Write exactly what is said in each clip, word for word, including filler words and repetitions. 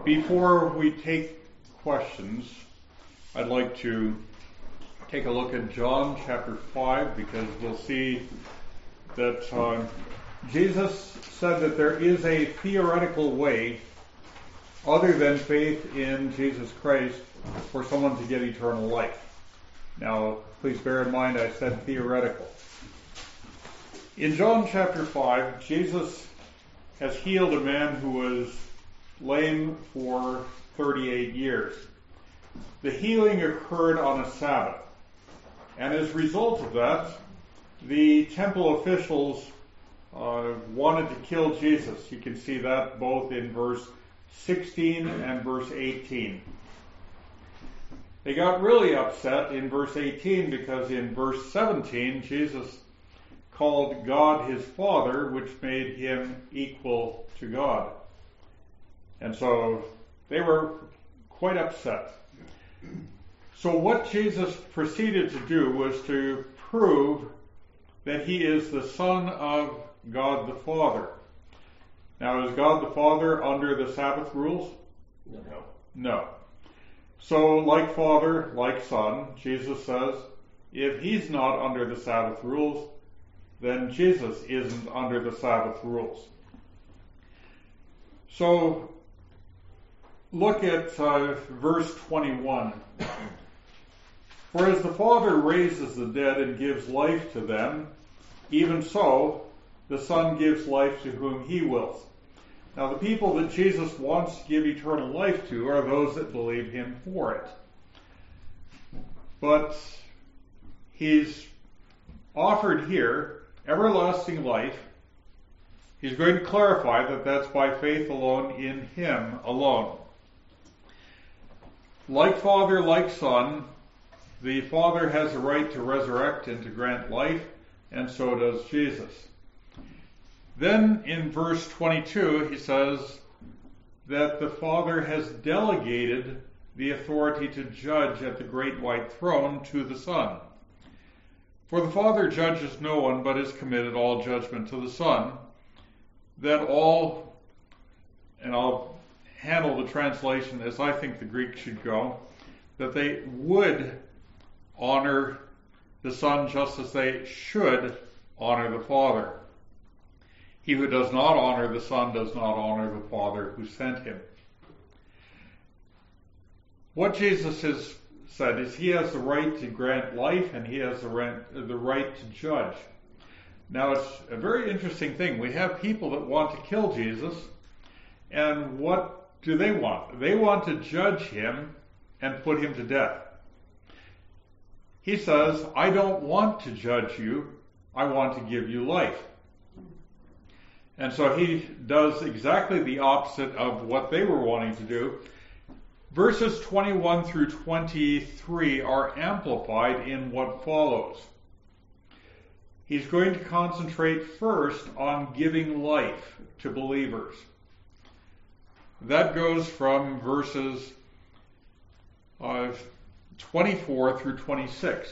Before we take questions, I'd like to take a look at John chapter five, because we'll see that uh, Jesus said that there is a theoretical way other than faith in Jesus Christ for someone to get eternal life. Now, please bear in mind I said theoretical. In John chapter five, Jesus has healed a man who was lame for thirty-eight years. The healing occurred on a Sabbath. And as a result of that, the temple officials uh, wanted to kill Jesus. You can see that both in verse sixteen and verse eighteen. They got really upset in verse eighteen because in verse seventeen, Jesus called God his Father, which made him equal to God. And so they were quite upset. So what Jesus proceeded to do was to prove that he is the Son of God the Father. Now, is God the Father under the Sabbath rules? No. No. So, like Father, like Son, Jesus says, if he's not under the Sabbath rules, then Jesus isn't under the Sabbath rules. So, look at uh, verse twenty-one. For as the Father raises the dead and gives life to them, even so the Son gives life to whom he wills. Now, the people that Jesus wants to give eternal life to are those that believe him for it. But he's offered here everlasting life. He's going to clarify that that's by faith alone in him alone. Like Father, like Son, the Father has a right to resurrect and to grant life, and so does Jesus. Then in verse twenty-two, he says that the Father has delegated the authority to judge at the great white throne to the Son. For the Father judges no one, but has committed all judgment to the Son, that all, and I'll handle the translation as I think the Greek should go, that they would honor the Son just as they should honor the Father. He who does not honor the Son does not honor the Father who sent him. What Jesus has said is he has the right to grant life and he has the right, the right to judge. Now, it's a very interesting thing. We have people that want to kill Jesus, and what do they want? They want to judge him and put him to death. He says, I don't want to judge you, I want to give you life. And so he does exactly the opposite of what they were wanting to do. Verses twenty-one through twenty-three are amplified in what follows. He's going to concentrate first on giving life to believers. That goes from verses uh, twenty-four through twenty-six.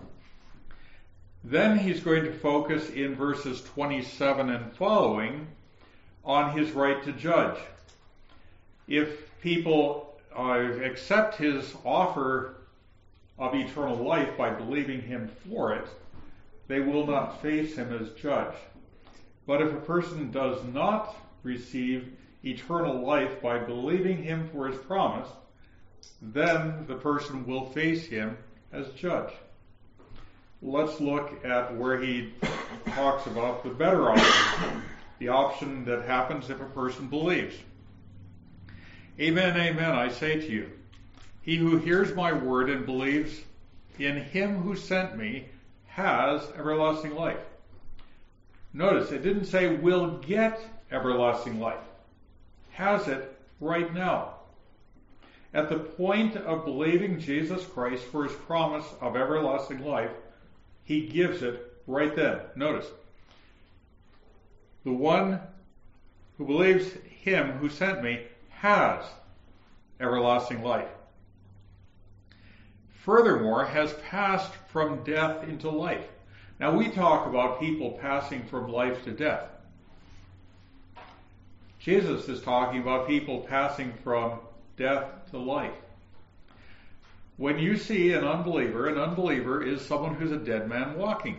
Then he's going to focus in verses twenty-seven and following on his right to judge. If people uh, accept his offer of eternal life by believing him for it, they will not face him as judge. But if a person does not receive eternal life by believing him for his promise, then the person will face him as judge. Let's look at where he talks about the better option, the option that happens if a person believes. Amen, amen, I say to you, he who hears my word and believes in him who sent me has everlasting life. Notice, it didn't say will get everlasting life. Has it right now. At the point of believing Jesus Christ for his promise of everlasting life, he gives it right then. Notice, the one who believes him who sent me has everlasting life. Furthermore, has passed from death into life. Now we talk about people passing from life to death. Jesus is talking about people passing from death to life. When you see an unbeliever, an unbeliever is someone who's a dead man walking.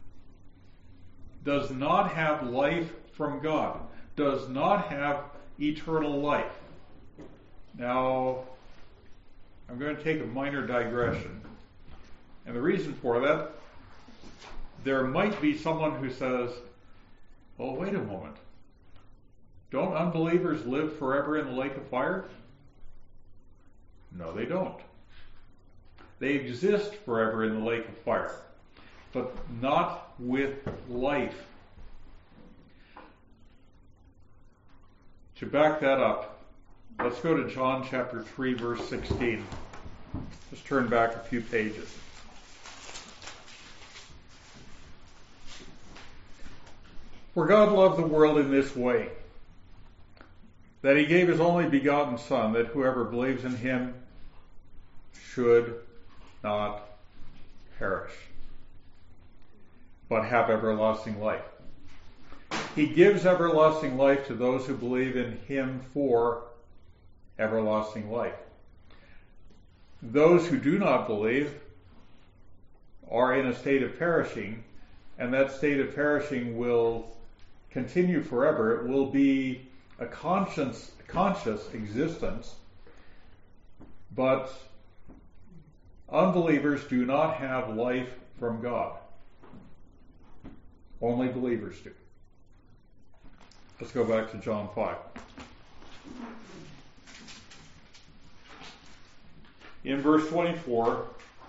Does not have life from God. Does not have eternal life. Now, I'm going to take a minor digression. And the reason for that, there might be someone who says, well, wait a moment. Don't unbelievers live forever in the lake of fire? No, they don't. They exist forever in the lake of fire, but not with life. To back that up, let's go to John chapter three, verse sixteen. Just turn back a few pages. For God loved the world in this way, that he gave his only begotten Son, that whoever believes in him should not perish, but have everlasting life. He gives everlasting life to those who believe in him for everlasting life. Those who do not believe are in a state of perishing, and that state of perishing will continue forever. It will be a conscious, conscious existence, but unbelievers do not have life from God. Only believers do. Let's go back to John five. In verse twenty-four,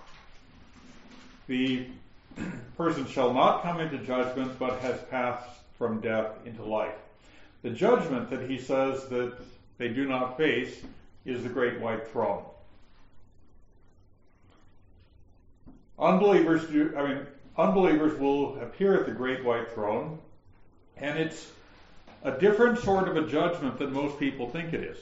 the person shall not come into judgment, but has passed from death into life. The judgment that he says that they do not face is the great white throne. Unbelievers do, I mean, unbelievers will appear at the great white throne, and it's a different sort of a judgment than most people think it is.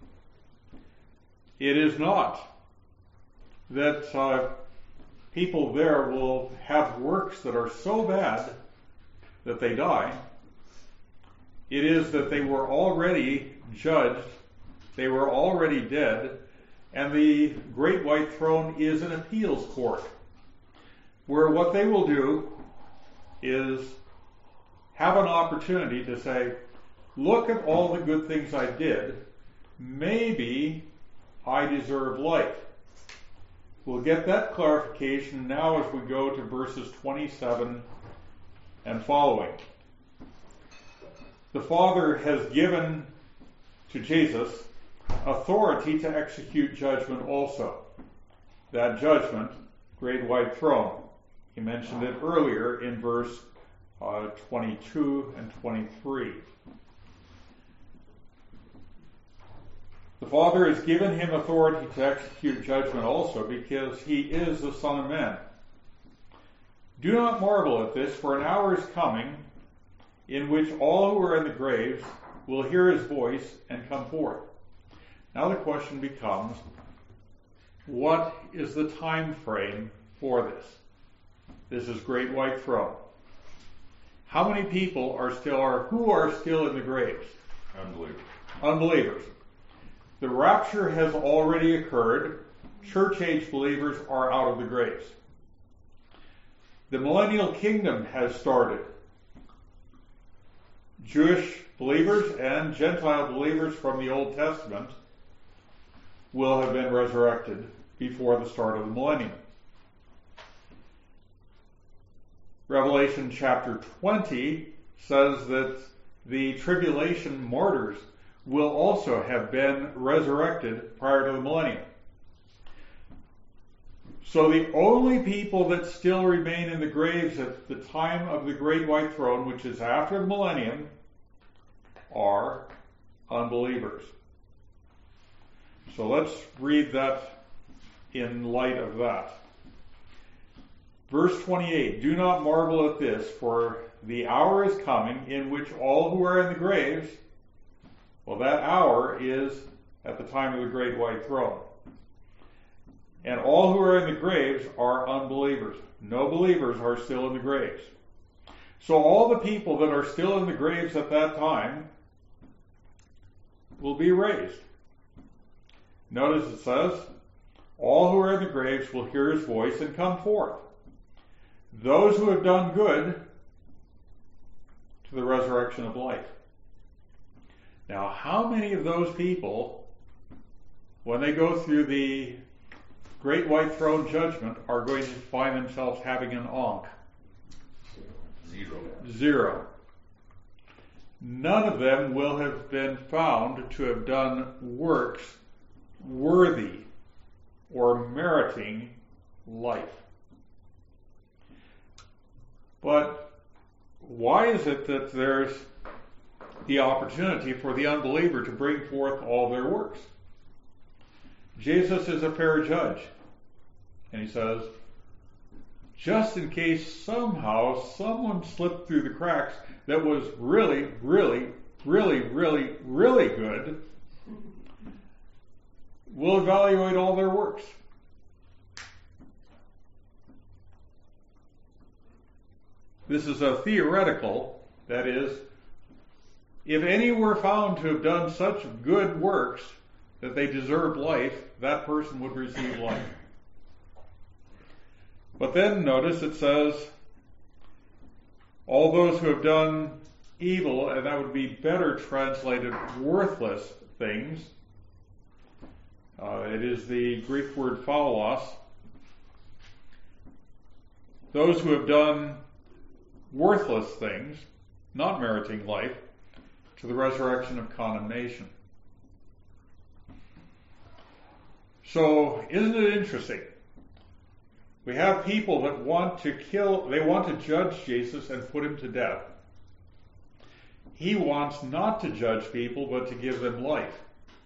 It is not that uh, people there will have works that are so bad that they die. It is that they were already judged, they were already dead, and the great white throne is an appeals court, where what they will do is have an opportunity to say, look at all the good things I did, maybe I deserve life. We'll get that clarification now as we go to verses twenty-seven and following. The Father has given to Jesus authority to execute judgment also. That judgment, great white throne. He mentioned it earlier in verse uh, twenty-two and twenty-three. The Father has given him authority to execute judgment also because he is the Son of Man. Do not marvel at this, for an hour is coming in which all who are in the graves will hear his voice and come forth. Now the question becomes, what is the time frame for this? This is great white throne. How many people are still, or who are still in the graves? Unbelievers. Unbelievers. The rapture has already occurred. Church-age believers are out of the graves. The millennial kingdom has started. Jewish believers and Gentile believers from the Old Testament will have been resurrected before the start of the millennium. Revelation chapter twenty says that the tribulation martyrs will also have been resurrected prior to the millennium. So the only people that still remain in the graves at the time of the great white throne, which is after the millennium, are unbelievers. So let's read that in light of that. Verse twenty-eight, do not marvel at this, for the hour is coming in which all who are in the graves, well, that hour is at the time of the great white throne. And all who are in the graves are unbelievers. No believers are still in the graves. So all the people that are still in the graves at that time will be raised. Notice it says, all who are in the graves will hear his voice and come forth. Those who have done good to the resurrection of life. Now, how many of those people, when they go through the great white throne judgment, are going to find themselves having an ankh? Zero. Zero. None of them will have been found to have done works worthy or meriting life. But why is it that there's the opportunity for the unbeliever to bring forth all their works? Jesus is a fair judge. And he says, just in case somehow someone slipped through the cracks that was really, really, really, really, really good, we'll evaluate all their works. This is a theoretical, that is, if any were found to have done such good works that they deserved life, that person would receive life. But then notice it says, all those who have done evil, and that would be better translated worthless things. Uh, it is the Greek word phaulos. Those who have done worthless things, not meriting life, to the resurrection of condemnation. So, isn't it interesting? We have people that want to kill, they want to judge Jesus and put him to death. He wants not to judge people, but to give them life.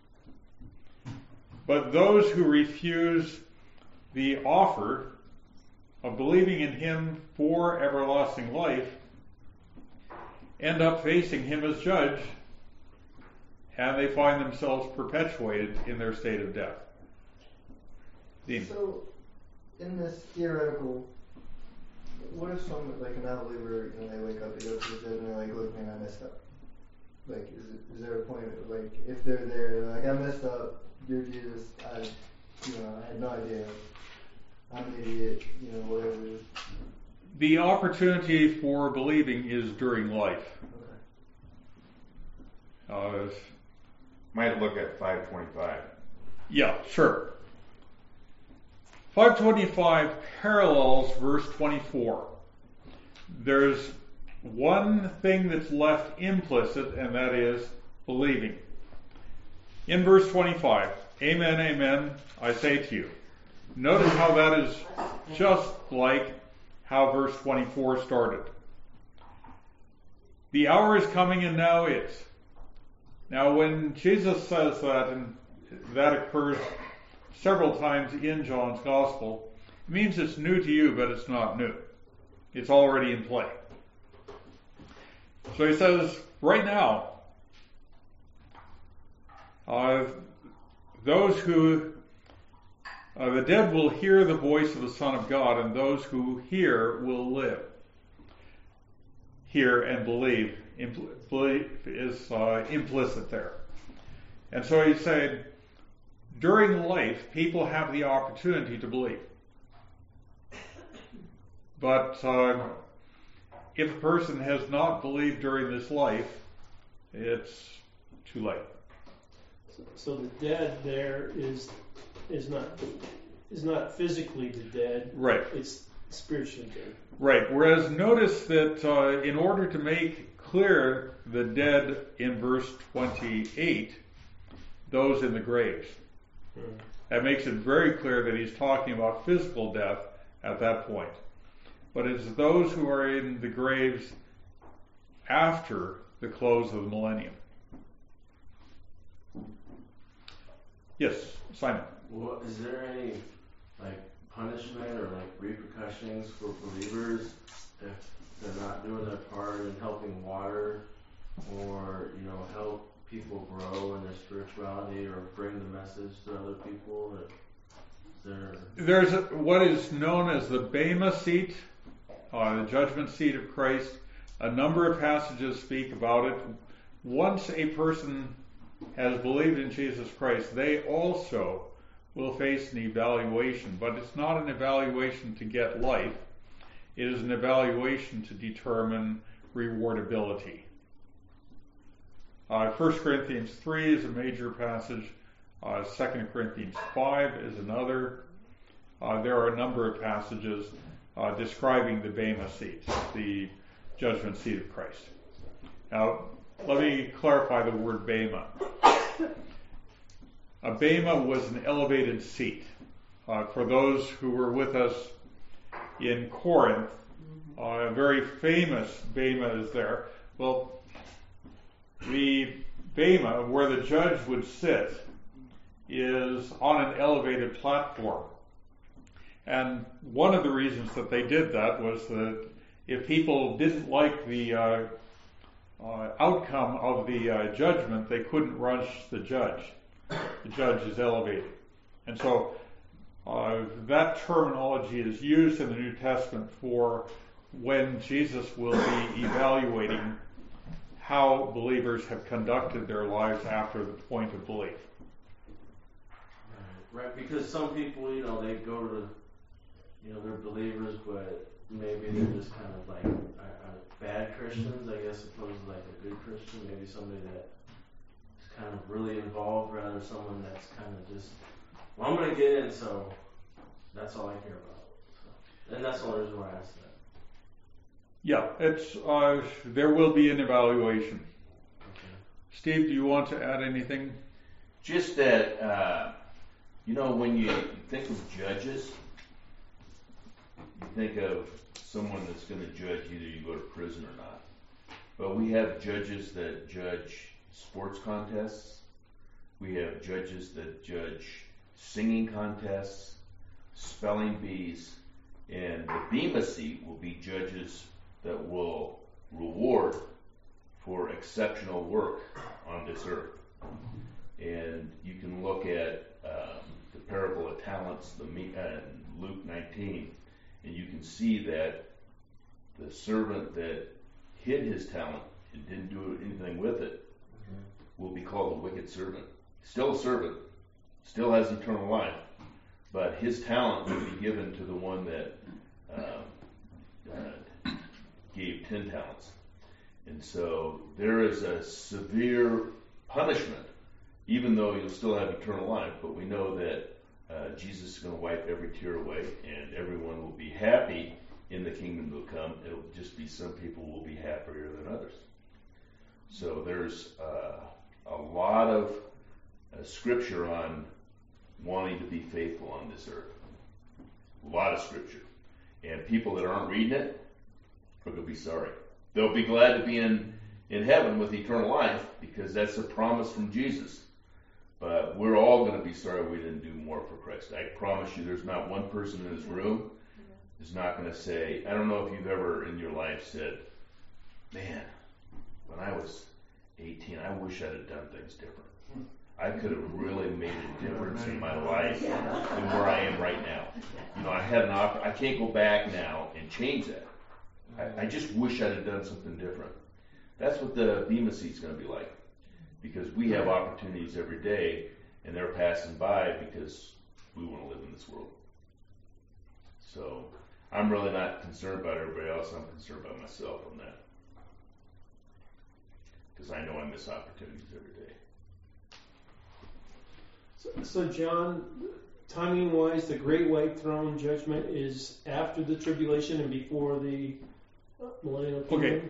But those who refuse the offer of believing in him for everlasting life end up facing him as judge, and they find themselves perpetuated in their state of death. Dean. So, in this theoretical, what if some, like an unbeliever, you know, they wake up, they go to the judge, and they're like, look, man, I messed up. Like, is, it, is there a point, of, like, if they're there, they're like, I messed up, dear Jesus, I, you know, I had no idea, I'm an idiot, you know, whatever. The opportunity for believing is during life. Okay. Uh, Might look at five twenty-five. yeah, sure. five twenty-five parallels verse twenty-four. There's one thing that's left implicit, and that is believing. In verse twenty-five, amen, amen, I say to you. Notice how that is just like how verse twenty-four started. The hour is coming and now is. Now when Jesus says that, and that occurs several times in John's Gospel, it means it's new to you, but it's not new. It's already in play. So he says, right now, uh, those who, uh, the dead will hear the voice of the Son of God, and those who hear will live. Hear and believe. Impl- belief is uh, implicit there. And so he's saying, during life, people have the opportunity to believe. But uh, if a person has not believed during this life, it's too late. So, so the dead there is is not is not physically the dead. Right. It's spiritually dead. Right. Whereas notice that uh, in order to make clear the dead in verse twenty-eight, those in the graves. Hmm. That makes it very clear that he's talking about physical death at that point. But it's those who are in the graves after the close of the millennium. Yes, Simon. Well, is there any like punishment or like repercussions for believers if they're not doing their part in helping water or, you know, help people grow in their spirituality or bring the message to other people? Or is there... There's a, what is known as the Bema seat, uh, the judgment seat of Christ. A number of passages speak about it. Once a person has believed in Jesus Christ, they also will face an evaluation. But it's not an evaluation to get life. It is an evaluation to determine rewardability. Uh, First Corinthians three is a major passage. Uh, Second Corinthians five is another. Uh, there are a number of passages uh, describing the Bema seat, the judgment seat of Christ. Now, let me clarify the word Bema. A Bema was an elevated seat. Uh, for those who were with us in Corinth, uh, a very famous Bema is there. Well, the Bema, where the judge would sit, is on an elevated platform. And one of the reasons that they did that was that if people didn't like the uh, uh, outcome of the uh, judgment, they couldn't rush the judge. The judge is elevated. And so uh, that terminology is used in the New Testament for when Jesus will be evaluating how believers have conducted their lives after the point of belief. Right, right, because some people, you know, they go to, you know, they're believers, but maybe they're just kind of like uh, uh, bad Christians, I guess, opposed to like a good Christian. Maybe somebody that is kind of really involved, rather someone that's kind of just, well, I'm going to get in, so that's all I care about. So, and that's the only reason why I asked that. Yeah, it's uh, there will be an evaluation. Okay. Steve, do you want to add anything? Just that, uh, you know, when you think of judges, you think of someone that's going to judge either you go to prison or not. But we have judges that judge sports contests. We have judges that judge singing contests, spelling bees, and the Bema seat will be judges that will reward for exceptional work on this earth. And you can look at um, the parable of talents, the uh, Luke nineteen, and you can see that the servant that hid his talent and didn't do anything with it mm-hmm. will be called a wicked servant. Still a servant, still has eternal life, but his talent will be given to the one that um, uh, gave ten talents. And so there is a severe punishment, even though you'll still have eternal life, but we know that uh, Jesus is going to wipe every tear away, and everyone will be happy in the kingdom to come. It'll just be some people will be happier than others. So there's uh, a lot of uh, scripture on wanting to be faithful on this earth. A lot of scripture. And people that aren't reading it are going to be sorry. They'll be glad to be in, in heaven with eternal life because that's a promise from Jesus. But we're all going to be sorry we didn't do more for Christ. I promise you there's not one person in this room who's not going to say, I don't know if you've ever in your life said, man, when I was eighteen, I wish I'd have done things different. I could have really made a difference in my life than where I am right now. You know, I had an op- I can't go back now and change that. I, I just wish I'd have done something different. That's what the Bema seat's going to be like. Because we have opportunities every day, and they're passing by because we want to live in this world. So I'm really not concerned about everybody else. I'm concerned about myself on that. Because I know I miss opportunities every day. So, so John, timing-wise, the Great White Throne Judgment is after the tribulation and before the millennial kingdom? Okay.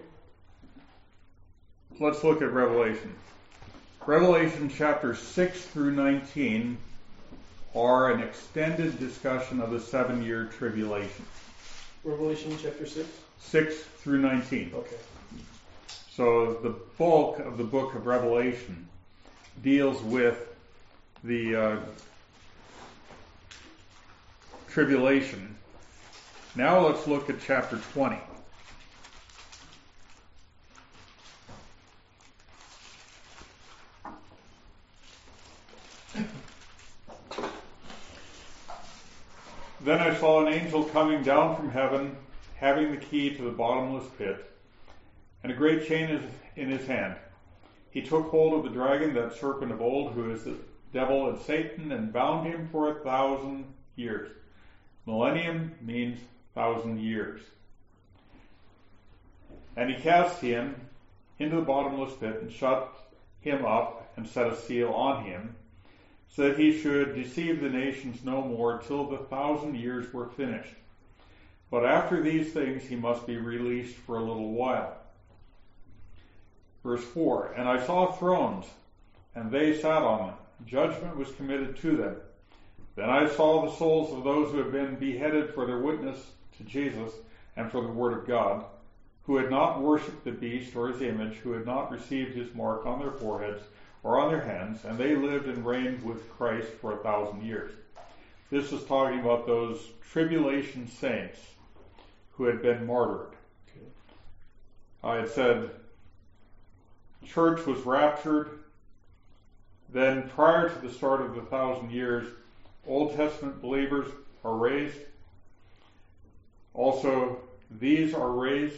Let's look at Revelation. Revelation chapter six through nineteen are an extended discussion of the seven-year tribulation. Revelation chapter six? six through nineteen. Okay. So the bulk of the book of Revelation deals with the uh, tribulation. Now let's look at chapter twenty. Then I saw an angel coming down from heaven, having the key to the bottomless pit, and a great chain in his hand. He He took hold of the dragon, that serpent of old, who is the devil and Satan, and bound him for a thousand years. Millennium means thousand years. And he cast him into the bottomless pit and shut him up and set a seal on him, so that he should deceive the nations no more till the thousand years were finished. But after these things he must be released for a little while. Verse four, and I saw thrones, and they sat on them. Judgment was committed to them. Then I saw the souls of those who had been beheaded for their witness to Jesus and for the word of God, who had not worshipped the beast or his image, who had not received his mark on their foreheads or on their hands, and they lived and reigned with Christ for a thousand years. This is talking about those tribulation saints who had been martyred. Okay. I had said church was raptured. Then prior to the start of the thousand years, Old Testament believers are raised. Also, these are raised.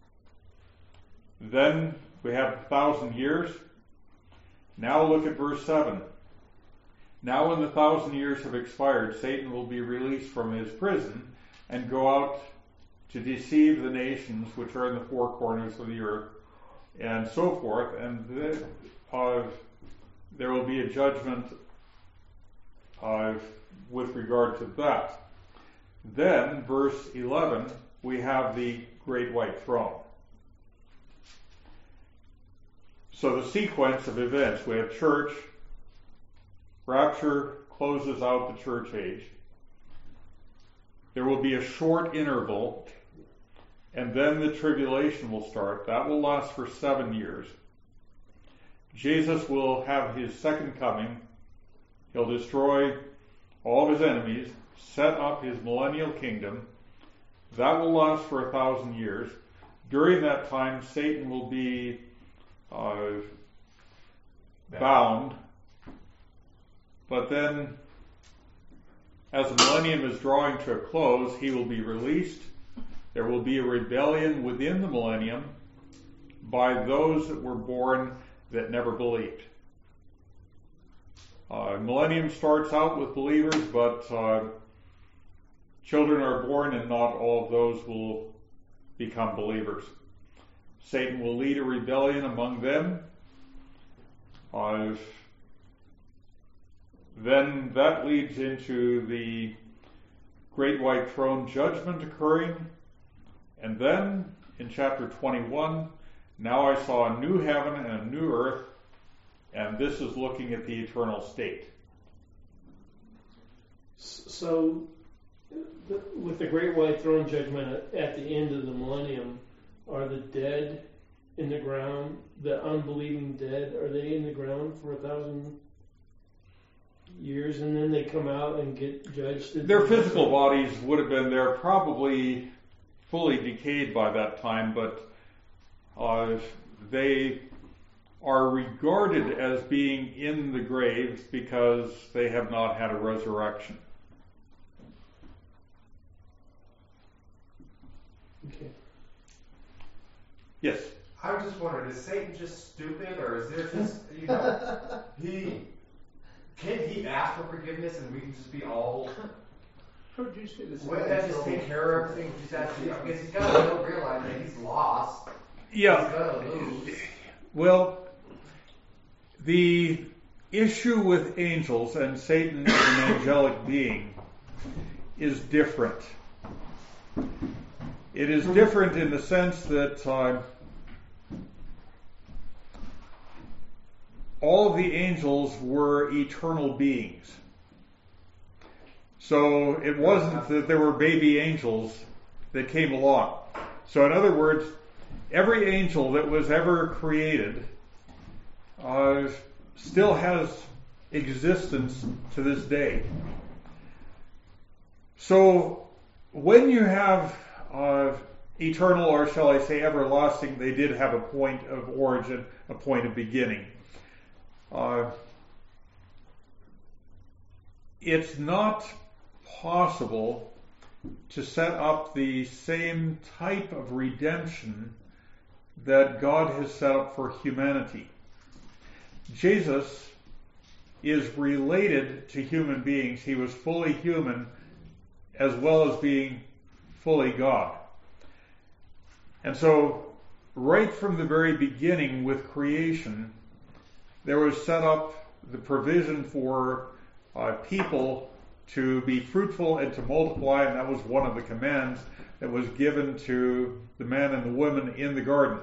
Then we have a thousand years. Now look at verse seven. Now when the thousand years have expired, Satan will be released from his prison and go out to deceive the nations which are in the four corners of the earth, and so forth. And the, uh, there will be a judgment uh, with regard to that. Then, verse eleven, we have the great white throne. So the sequence of events, we have church, rapture closes out the church age. There will be a short interval, and then the tribulation will start. That will last for seven years. Jesus will have his second coming. He'll destroy all of his enemies, set up his millennial kingdom. That will last for a thousand years. During that time, Satan will be uh, bound. But then, as the millennium is drawing to a close, he will be released. There will be a rebellion within the millennium by those that were born that never believed. Uh, millennium starts out with believers, but uh, children are born and not all of those will become believers. Satan will lead a rebellion among them. Uh, then that leads into the great white throne judgment occurring. And then in chapter twenty-one, now I saw a new heaven and a new earth, and this is looking at the eternal state. So, the, with the great white throne judgment at, at the end of the millennium, are the dead in the ground, the unbelieving dead, are they in the ground for a thousand years, and then they come out and get judged? Their physical bodies would have been there, probably fully decayed by that time, but uh, they are regarded as being in the graves because they have not had a resurrection. Okay. Yes? I was just wondering, is Satan just stupid, or is there just, you know, he, can he ask for forgiveness and we can just be all, wouldn't that just take care of everything? Just ask, you know, because he's got to realize that he's lost. Yeah. He's going to lose. Well, the issue with angels and Satan as an angelic being is different. It is different in the sense that uh, all of the angels were eternal beings. So it wasn't that there were baby angels that came along. So in other words, every angel that was ever created uh, still has existence to this day. So when you have uh, eternal, or shall I say everlasting, they did have a point of origin, a point of beginning. Uh, it's not possible to set up the same type of redemption that God has set up for humanity. Jesus is related to human beings. He was fully human as well as being fully God. And so, right from the very beginning with creation, there was set up the provision for uh, people to be fruitful and to multiply, and that was one of the commands that was given to the man and the woman in the garden.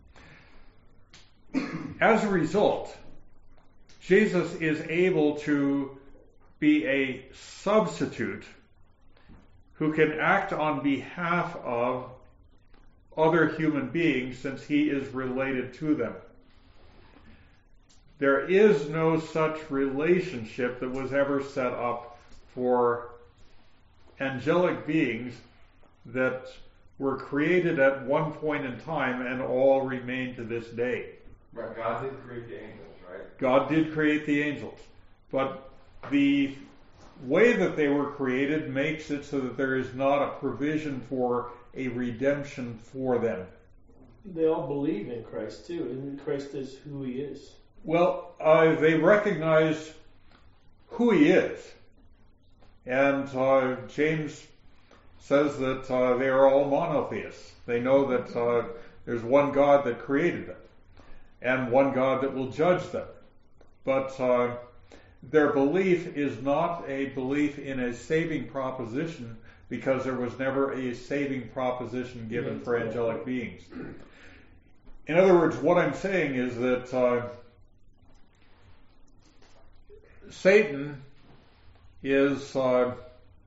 As a result, Jesus is able to be a substitute who can act on behalf of other human beings since he is related to them. There is no such relationship that was ever set up for angelic beings that were created at one point in time and all remain to this day. Right, God did create the angels, right? God did create the angels, but the way that they were created makes it so that there is not a provision for a redemption for them. They all believe in Christ too, and Christ is who he is. Well, uh, they recognize who he is. And uh, James says that uh, they are all monotheists. They know that uh, there's one God that created them and one God that will judge them. But uh, their belief is not a belief in a saving proposition because there was never a saving proposition given for angelic beings. In other words, what I'm saying is that uh, Satan is uh,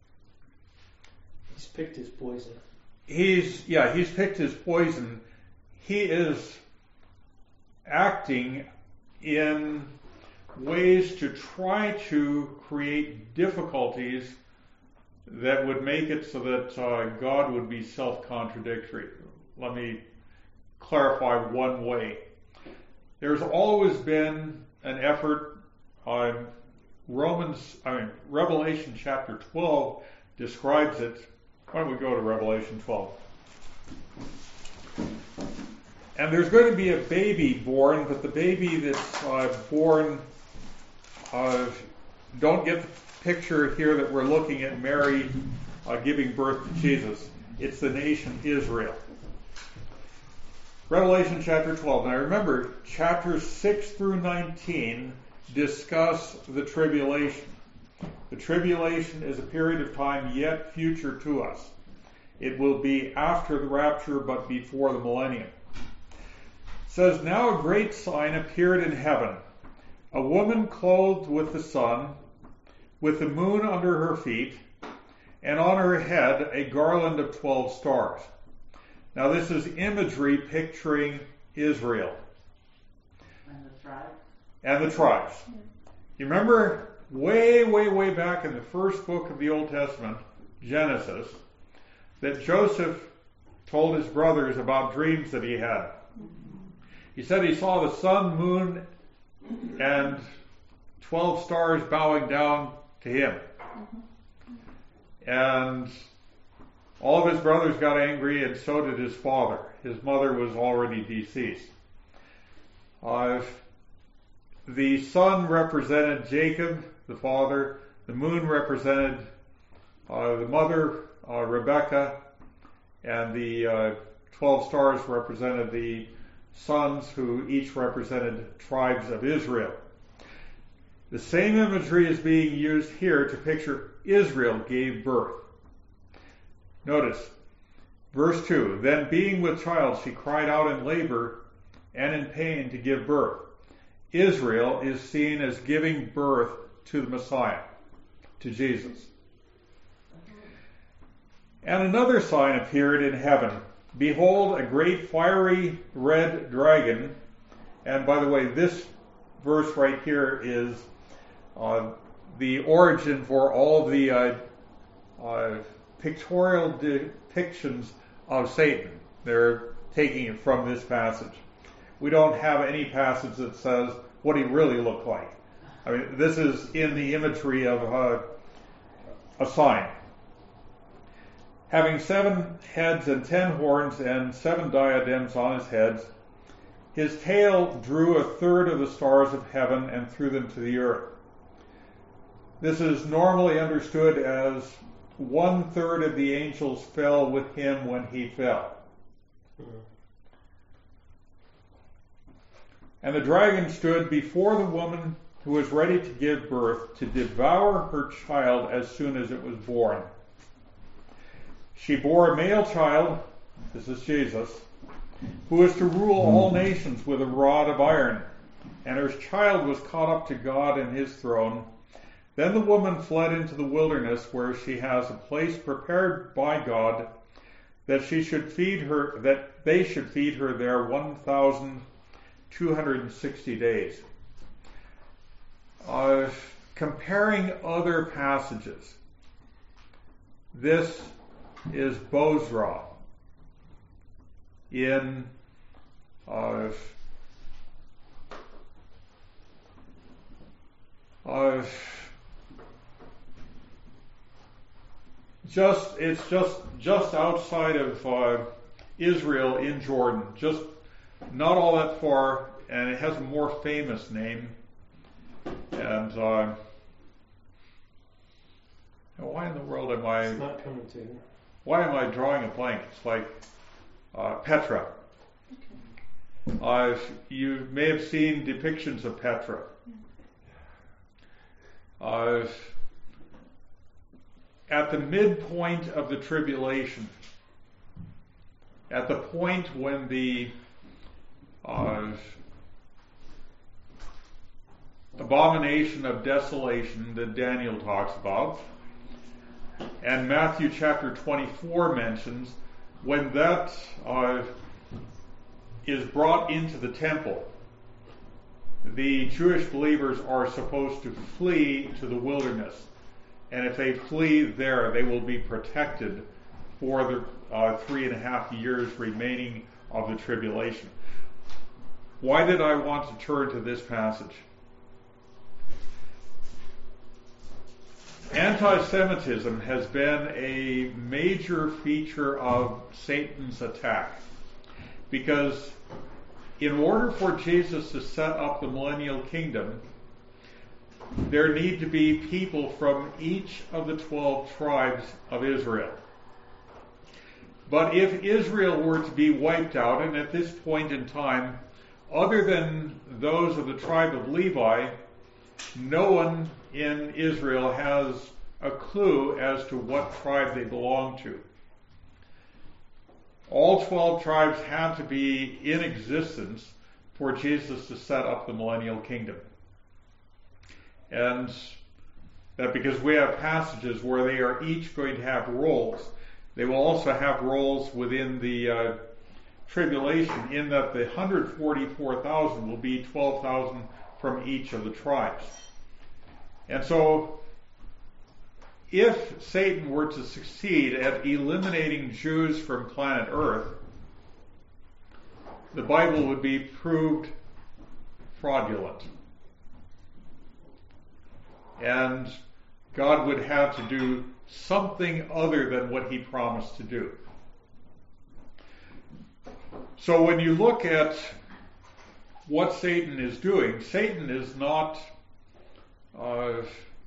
he's picked his poison. He's yeah, he's picked his poison. He is acting in ways to try to create difficulties that would make it so that uh, God would be self-contradictory. Let me clarify one way. There's always been an effort on Romans, I mean, Revelation chapter twelve describes it. Why don't we go to Revelation twelve? And there's going to be a baby born, but the baby that's uh, born, uh, don't get the picture here that we're looking at Mary uh, giving birth to Jesus. It's the nation Israel. Revelation chapter twelve. Now remember, chapters six through nineteen discuss the tribulation. The tribulation is a period of time yet future to us. It will be after the rapture, but before the millennium. It says, now a great sign appeared in heaven, a woman clothed with the sun, with the moon under her feet, and on her head a garland of twelve stars. Now this is imagery picturing Israel. And the tribes. And the tribes. You remember way, way, way back in the first book of the Old Testament, Genesis, that Joseph told his brothers about dreams that he had. He said he saw the sun, moon, and twelve stars bowing down to him. And all of his brothers got angry, and so did his father. His mother was already deceased. Uh, the sun represented Jacob, the father. The moon represented uh, the mother, uh, Rebecca. And the uh, twelve stars represented the sons, who each represented tribes of Israel. The same imagery is being used here to picture Israel gave birth. Notice, verse two, then being with child, she cried out in labor and in pain to give birth. Israel is seen as giving birth to the Messiah, to Jesus. And another sign appeared in heaven. Behold, a great fiery red dragon. And by the way, this verse right here is uh, the origin for all the uh, uh, pictorial depictions of Satan. They're taking it from this passage. We don't have any passage that says what he really looked like. I mean, this is in the imagery of uh, a sign. Having seven heads and ten horns and seven diadems on his heads, His tail drew a third of the stars of heaven and threw them to the earth. This is normally understood as one third of the angels fell with him when he fell. And the dragon stood before the woman who was ready to give birth to devour her child as soon as it was born. She bore a male child, this is Jesus, who was to rule all nations with a rod of iron, and her child was caught up to God and his throne. Then the woman fled into the wilderness, where she has a place prepared by God, that she should feed her, that they should feed her there one thousand two hundred sixty days. Uh, comparing other passages, this is Bozrah in uh, uh, just it's just just outside of uh, Israel in Jordan, just not all that far, and it has a more famous name. And uh, why in the world am I? It's not coming to you. Why am I drawing a blank? It's like uh, Petra. Uh, you may have seen depictions of Petra. Uh, at the midpoint of the tribulation, at the point when the uh, abomination of desolation that Daniel talks about, and Matthew chapter twenty-four mentions, when that uh, is brought into the temple, the Jewish believers are supposed to flee to the wilderness. And if they flee there, they will be protected for the uh, three and a half years remaining of the tribulation. Why did I want to turn to this passage? Anti-Semitism has been a major feature of Satan's attack, because in order for Jesus to set up the millennial kingdom, there need to be people from each of the twelve tribes of Israel. But if Israel were to be wiped out, and at this point in time, other than those of the tribe of Levi, no one in Israel has a clue as to what tribe they belong to. All twelve tribes had to be in existence for Jesus to set up the millennial kingdom. And that because we have passages where they are each going to have roles, they will also have roles within the uh, tribulation, in that the one hundred forty-four thousand will be twelve thousand from each of the tribes. And so, if Satan were to succeed at eliminating Jews from planet Earth, the Bible would be proved fraudulent. And God would have to do something other than what he promised to do. So when you look at what Satan is doing, Satan is not uh,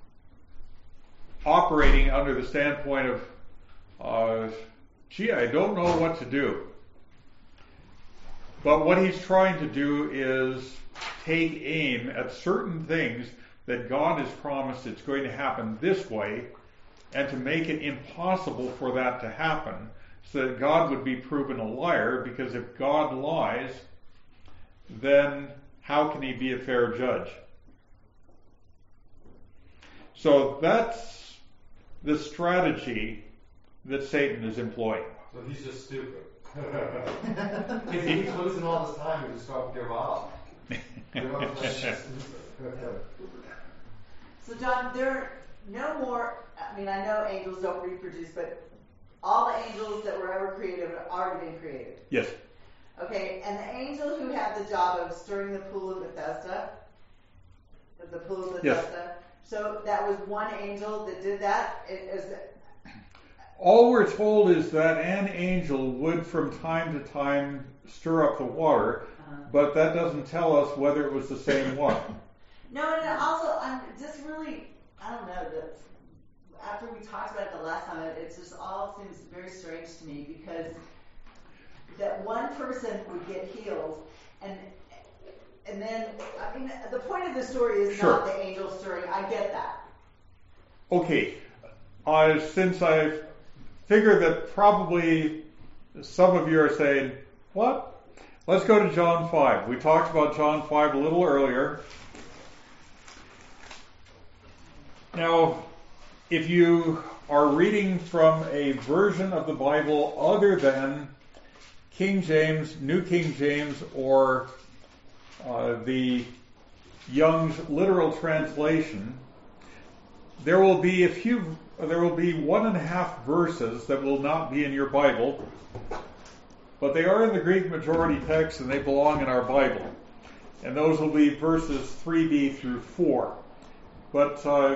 operating under the standpoint of, uh, gee, I don't know what to do. But what he's trying to do is take aim at certain things that God has promised it's going to happen this way, and to make it impossible for that to happen, so that God would be proven a liar, because if God lies, then how can he be a fair judge? So that's the strategy that Satan is employing. So he's just stupid. Because he keeps losing all this time, he just don't give up. You know, it's just stupid. So John, there are no more, I mean, I know angels don't reproduce, but all the angels that were ever created have already been created. Yes. Okay, and the angel who had the job of stirring the pool of Bethesda, the pool of Bethesda, yes. So that was one angel that did that? It, is it, all we're told is that an angel would from time to time stir up the water, Uh-huh. but that doesn't tell us whether it was the same one. No, and also, I'm just really, I don't know, the, after we talked about it the last time, it, it just all seems very strange to me because that one person would get healed, and and then, I mean, the point of the story is Sure. not the angel stirring. I get that. Okay, uh, since I figure that probably some of you are saying, what? Let's go to John five. We talked about John five a little earlier. Now, if you are reading from a version of the Bible other than King James, New King James, or uh, the Young's literal translation, there will be a few, there will be one and a half verses that will not be in your Bible, but they are in the Greek majority text and they belong in our Bible. And those will be verses three b through four. But uh,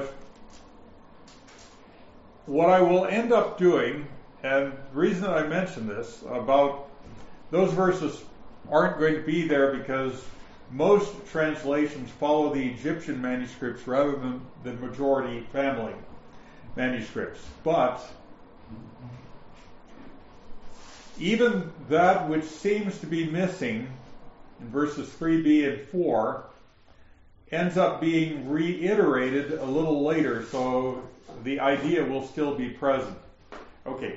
what I will end up doing, and the reason I mention this about those verses aren't going to be there because most translations follow the Egyptian manuscripts rather than the majority family manuscripts. But even that which seems to be missing in verses three b and four ends up being reiterated a little later, so the idea will still be present. Okay.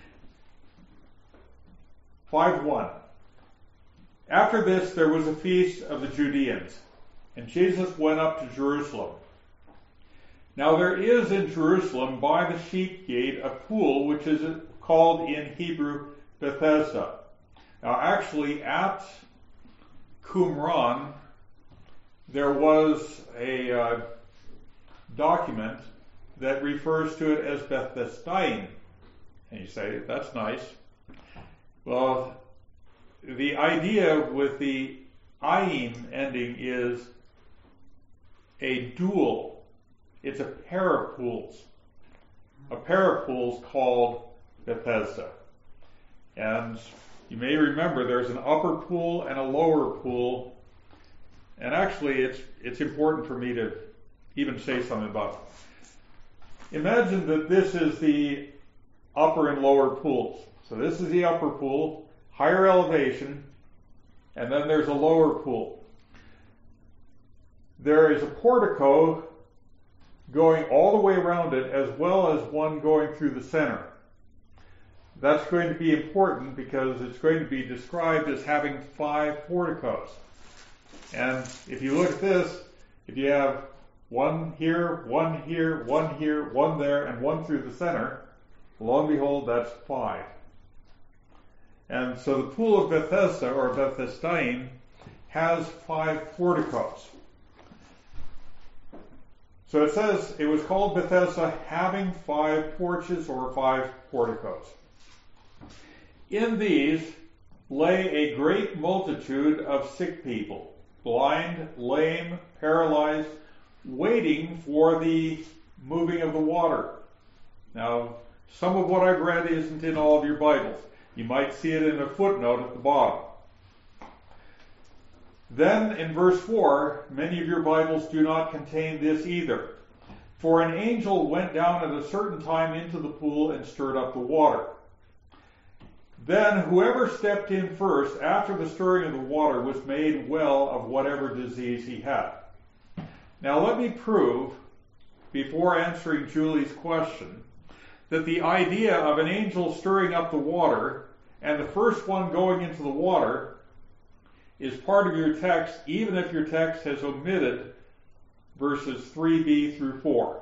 five one. After this, there was a feast of the Judeans, and Jesus went up to Jerusalem. Now there is in Jerusalem by the sheep gate a pool which is called in Hebrew Bethesda. Now actually at Qumran there was a uh, document that refers to it as Bethesdain. And you say, that's nice. Well, the idea with the ayin ending is a dual. It's a pair of pools. A pair of pools called Bethesda. And you may remember there's an upper pool and a lower pool. And actually it's it's important for me to even say something about it. Imagine that this is the upper and lower pools. So this is the upper pool, higher elevation, and then there's a lower pool. There is a portico going all the way around it as well as one going through the center. That's going to be important because it's going to be described as having five porticos. And if you look at this, if you have one here, one here, one here, one there, and one through the center, lo and behold, that's five. And so the pool of Bethesda, or Bethesdain, has five porticos. So it says it was called Bethesda, having five porches or five porticos. In these lay a great multitude of sick people, blind, lame, paralyzed, waiting for the moving of the water. Now, some of what I've read isn't in all of your Bibles. You might see it in a footnote at the bottom. Then in verse four, many of your Bibles do not contain this either. For an angel went down at a certain time into the pool and stirred up the water. Then whoever stepped in first after the stirring of the water was made well of whatever disease he had. Now let me prove, before answering Julie's question, that the idea of an angel stirring up the water and the first one going into the water is part of your text, even if your text has omitted verses three b through four.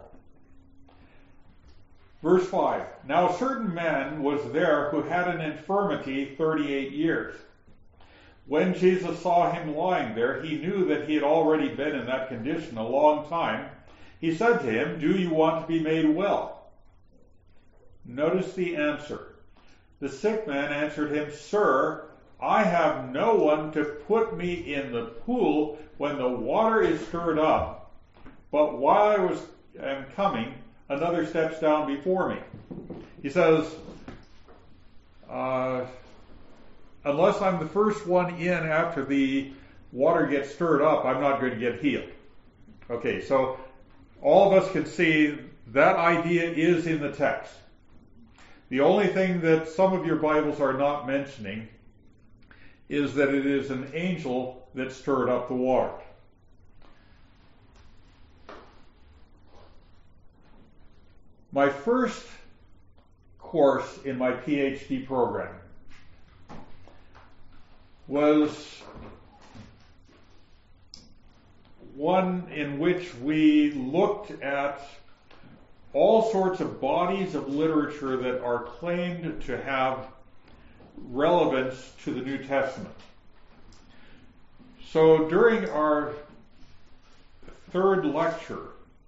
Verse five, now a certain man was there who had an infirmity thirty-eight years. When Jesus saw him lying there, he knew that he had already been in that condition a long time. He said to him, do you want to be made well? Notice the answer. The sick man answered him, Sir, I have no one to put me in the pool when the water is stirred up. But while I was am coming, another steps down before me. He says, uh, unless I'm the first one in after the water gets stirred up, I'm not going to get healed. Okay, so all of us can see that idea is in the text. The only thing that some of your Bibles are not mentioning is that it is an angel that stirred up the water. My first course in my PhD program was one in which we looked at all sorts of bodies of literature that are claimed to have relevance to the New Testament. So during our third lecture,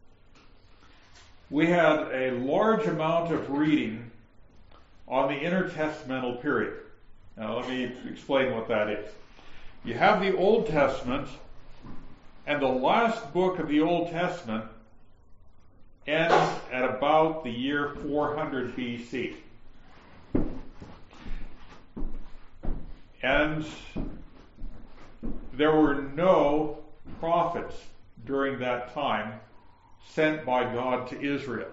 we had a large amount of reading on the intertestamental period. Now let me explain what that is. You have the Old Testament, and the last book of the Old Testament ends at about the year four hundred B C. And there were no prophets during that time sent by God to Israel.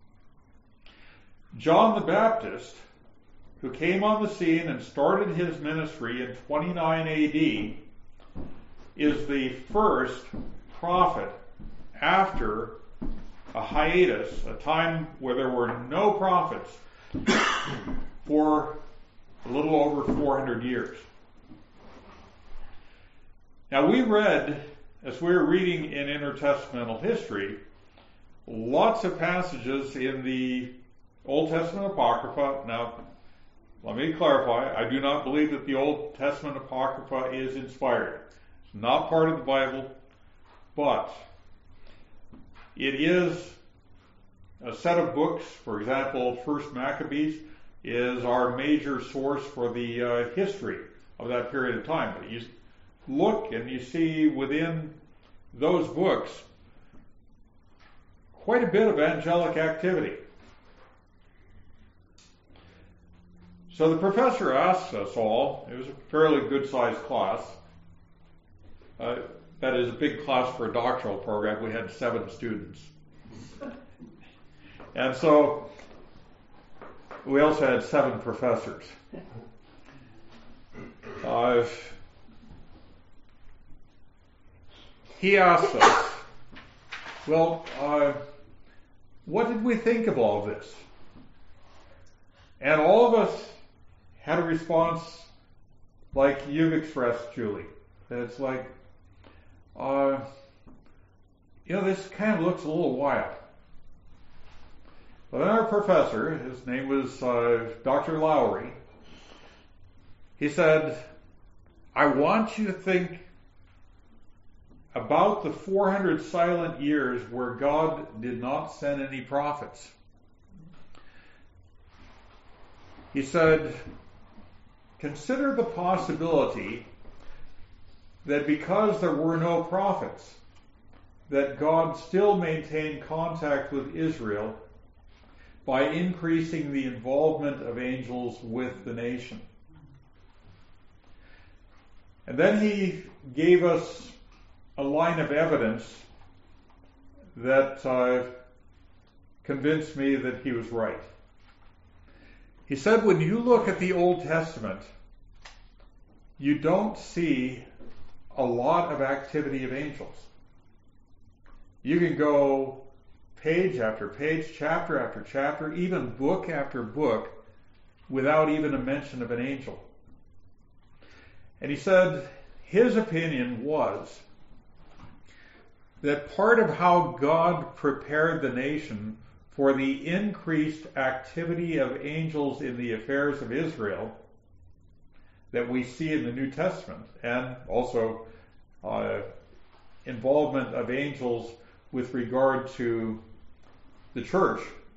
John the Baptist, who came on the scene and started his ministry in twenty-nine A D, is the first prophet after a hiatus, a time where there were no prophets for a little over four hundred years. Now we read, as we were reading in intertestamental history, lots of passages in the Old Testament Apocrypha. Now, let me clarify, I do not believe that the Old Testament Apocrypha is inspired. It's not part of the Bible, but it is a set of books. For example, First Maccabees is our major source for the uh, history of that period of time. But you look and you see within those books quite a bit of angelic activity. So the professor asked us all, it was a fairly good-sized class, uh, that is a big class for a doctoral program, we had seven students. And so we also had seven professors. Uh, he asked us, well, uh, what did we think of all of this? And all of us had a response like you've expressed, Julie. That it's like, uh, you know, this kind of looks a little wild. But then our professor, his name was uh, Doctor Lowry, he said, I want you to think about the four hundred silent years where God did not send any prophets. He said, consider the possibility that because there were no prophets, that God still maintained contact with Israel by increasing the involvement of angels with the nation. And then he gave us a line of evidence that uh, convinced me that he was right. He said, when you look at the Old Testament, you don't see a lot of activity of angels. You can go page after page, chapter after chapter, even book after book, without even a mention of an angel. And he said his opinion was that part of how God prepared the nation for the increased activity of angels in the affairs of Israel that we see in the New Testament, and also uh, involvement of angels with regard to the church,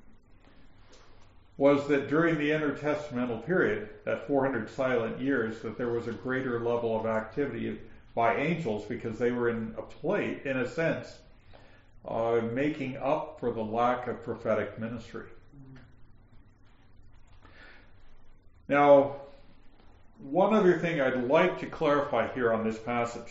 was that during the intertestamental period, that four hundred silent years, that there was a greater level of activity by angels because they were in a plate, in a sense, uh, making up for the lack of prophetic ministry. Now, one other thing I'd like to clarify here on this passage.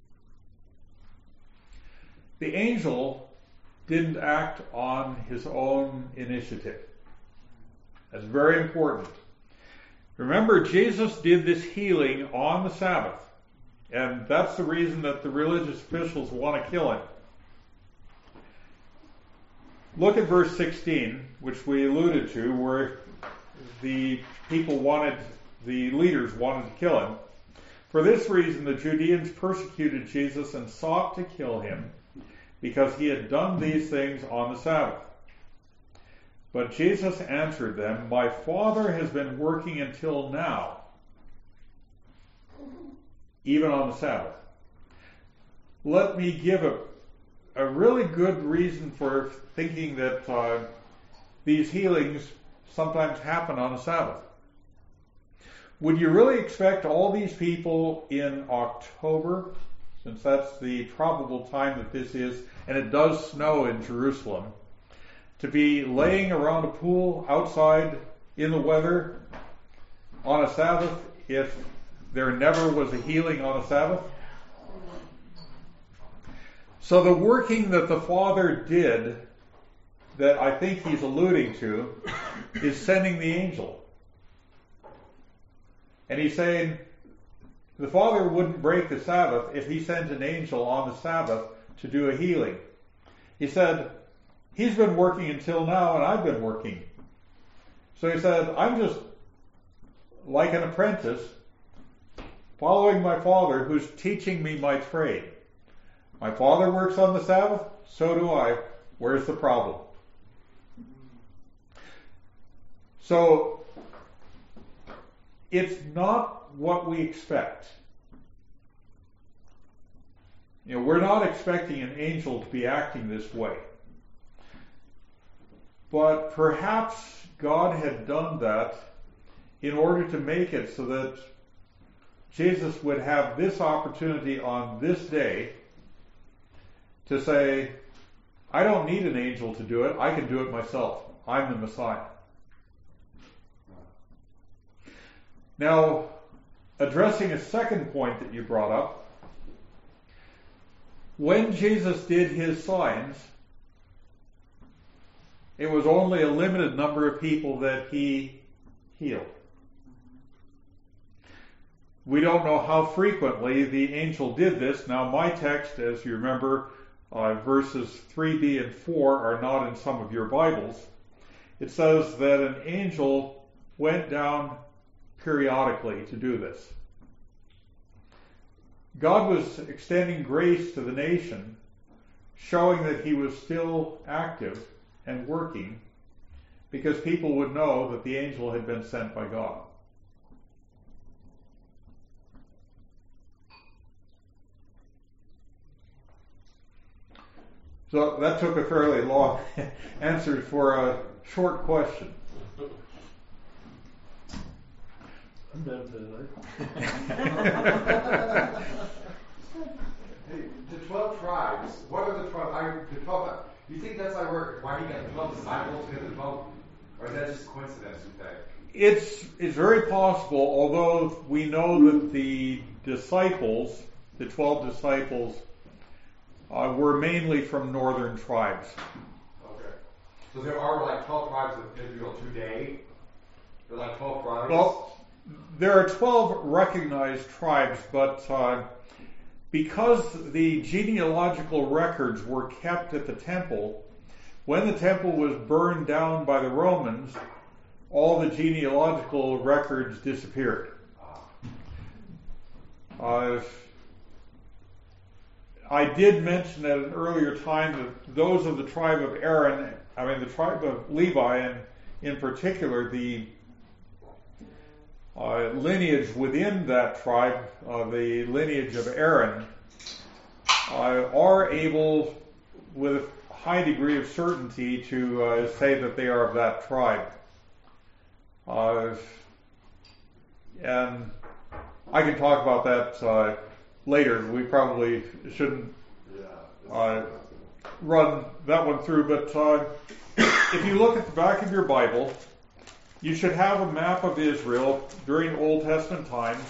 The angel didn't act on his own initiative. That's very important. Remember, Jesus did this healing on the Sabbath, and that's the reason that the religious officials want to kill him. Look at verse sixteen, which we alluded to, where the people wanted, the leaders wanted to kill him. For this reason, the Judeans persecuted Jesus and sought to kill him, because he had done these things on the Sabbath. But Jesus answered them, "My Father has been working until now, even on the Sabbath." Let me give a, a really good reason for thinking that uh, these healings sometimes happen on the Sabbath. Would you really expect all these people in October, since that's the probable time that this is, and it does snow in Jerusalem, to be laying around a pool outside in the weather on a Sabbath if there never was a healing on a Sabbath? So the working that the Father did, that I think he's alluding to, is sending the angel. And he's saying the Father wouldn't break the Sabbath if he sent an angel on the Sabbath to do a healing. He said, he's been working until now, and I've been working. So he said, I'm just like an apprentice following my Father who's teaching me my trade. My Father works on the Sabbath, so do I. Where's the problem? So it's not what we expect. You know, we're not expecting an angel to be acting this way. But perhaps God had done that in order to make it so that Jesus would have this opportunity on this day to say, I don't need an angel to do it. I can do it myself. I'm the Messiah. Now, addressing a second point that you brought up, when Jesus did his signs, it was only a limited number of people that he healed. We don't know how frequently the angel did this. Now, my text, as you remember, uh, verses three b and four are not in some of your Bibles. It says that an angel went down periodically to do this. God was extending grace to the nation, showing that he was still active and working, because people would know that the angel had been sent by God. So that took a fairly long answer for a short question. I'm done for tonight. Hey, the twelve tribes. What are the twelve? I, the twelve. Do you think that's why we're why he got the twelve disciples and the twelve, or is that just coincidence? You think? It's it's very possible, although we know that the disciples, the twelve disciples, uh, were mainly from northern tribes. Okay. So there are like twelve tribes of Israel today. There are like twelve tribes. Well, there are twelve recognized tribes, but uh, because the genealogical records were kept at the temple, when the temple was burned down by the Romans, all the genealogical records disappeared. Uh, I did mention at an earlier time that those of the tribe of Aaron, I mean the tribe of Levi, and in particular the uh, lineage within that tribe, uh, the lineage of Aaron, uh, are able with a high degree of certainty to uh, say that they are of that tribe. Uh, and I can talk about that uh, later. We probably shouldn't uh, run that one through, but uh, if you look at the back of your Bible, you should have a map of Israel during Old Testament times.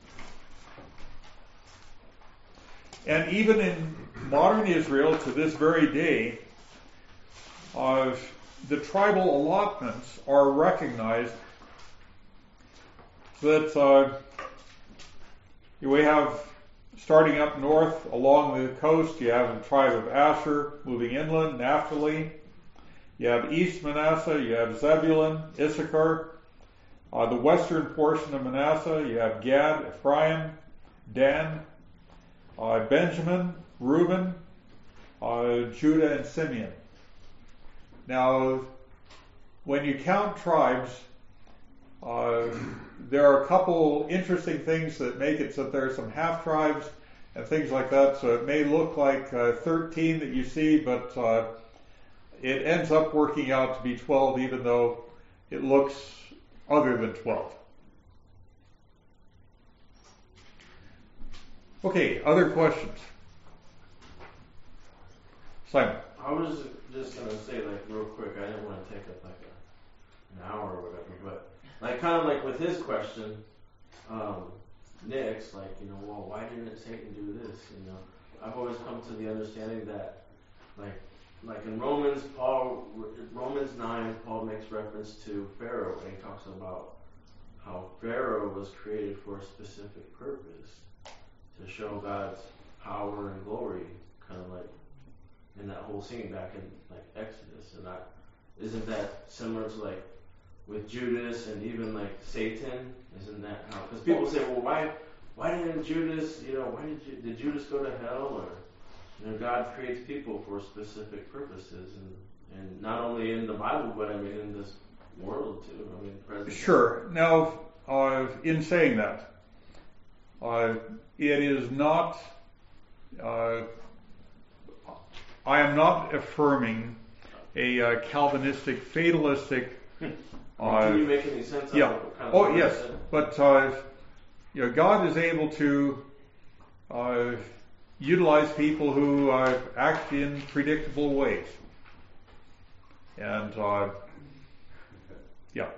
And even in modern Israel to this very day, uh, the tribal allotments are recognized so that uh, we have, starting up north along the coast, you have the tribe of Asher moving inland, Naphtali. You have East Manasseh, you have Zebulun, Issachar. Uh, the western portion of Manasseh, you have Gad, Ephraim, Dan, uh, Benjamin, Reuben, uh, Judah, and Simeon. Now, when you count tribes, uh, there are a couple interesting things that make it so that there are some half tribes and things like that. So it may look like uh, thirteen that you see, but uh, it ends up working out to be twelve, even though it looks other than twelve. Okay, other questions? Simon. I was just gonna say, like, real quick, I didn't want to take up like a, an hour or whatever, but like, kind of like with his question, um, Nick's like, you know, well, why didn't Satan do this? You know, I've always come to the understanding that, like, like in Romans, Paul, Romans nine, Paul makes reference to Pharaoh, and he talks about how Pharaoh was created for a specific purpose, to show God's power and glory, kind of like in that whole scene back in like Exodus. And that, isn't that similar to like with Judas and even like Satan? Isn't that how? Because people say, well, why, why didn't Judas? You know, why did you, did Judas go to hell? Or, you know, God creates people for specific purposes, and and not only in the Bible, but I mean in this world too. I mean, present. Sure. Now, uh, in saying that, uh, it is not. Uh, I am not affirming a uh, Calvinistic, fatalistic. Uh, Can you make any sense? Yeah. Of what kind of Oh, yes. But uh, you know, God is able to uh, utilize people who uh, act in predictable ways, and uh, yeah.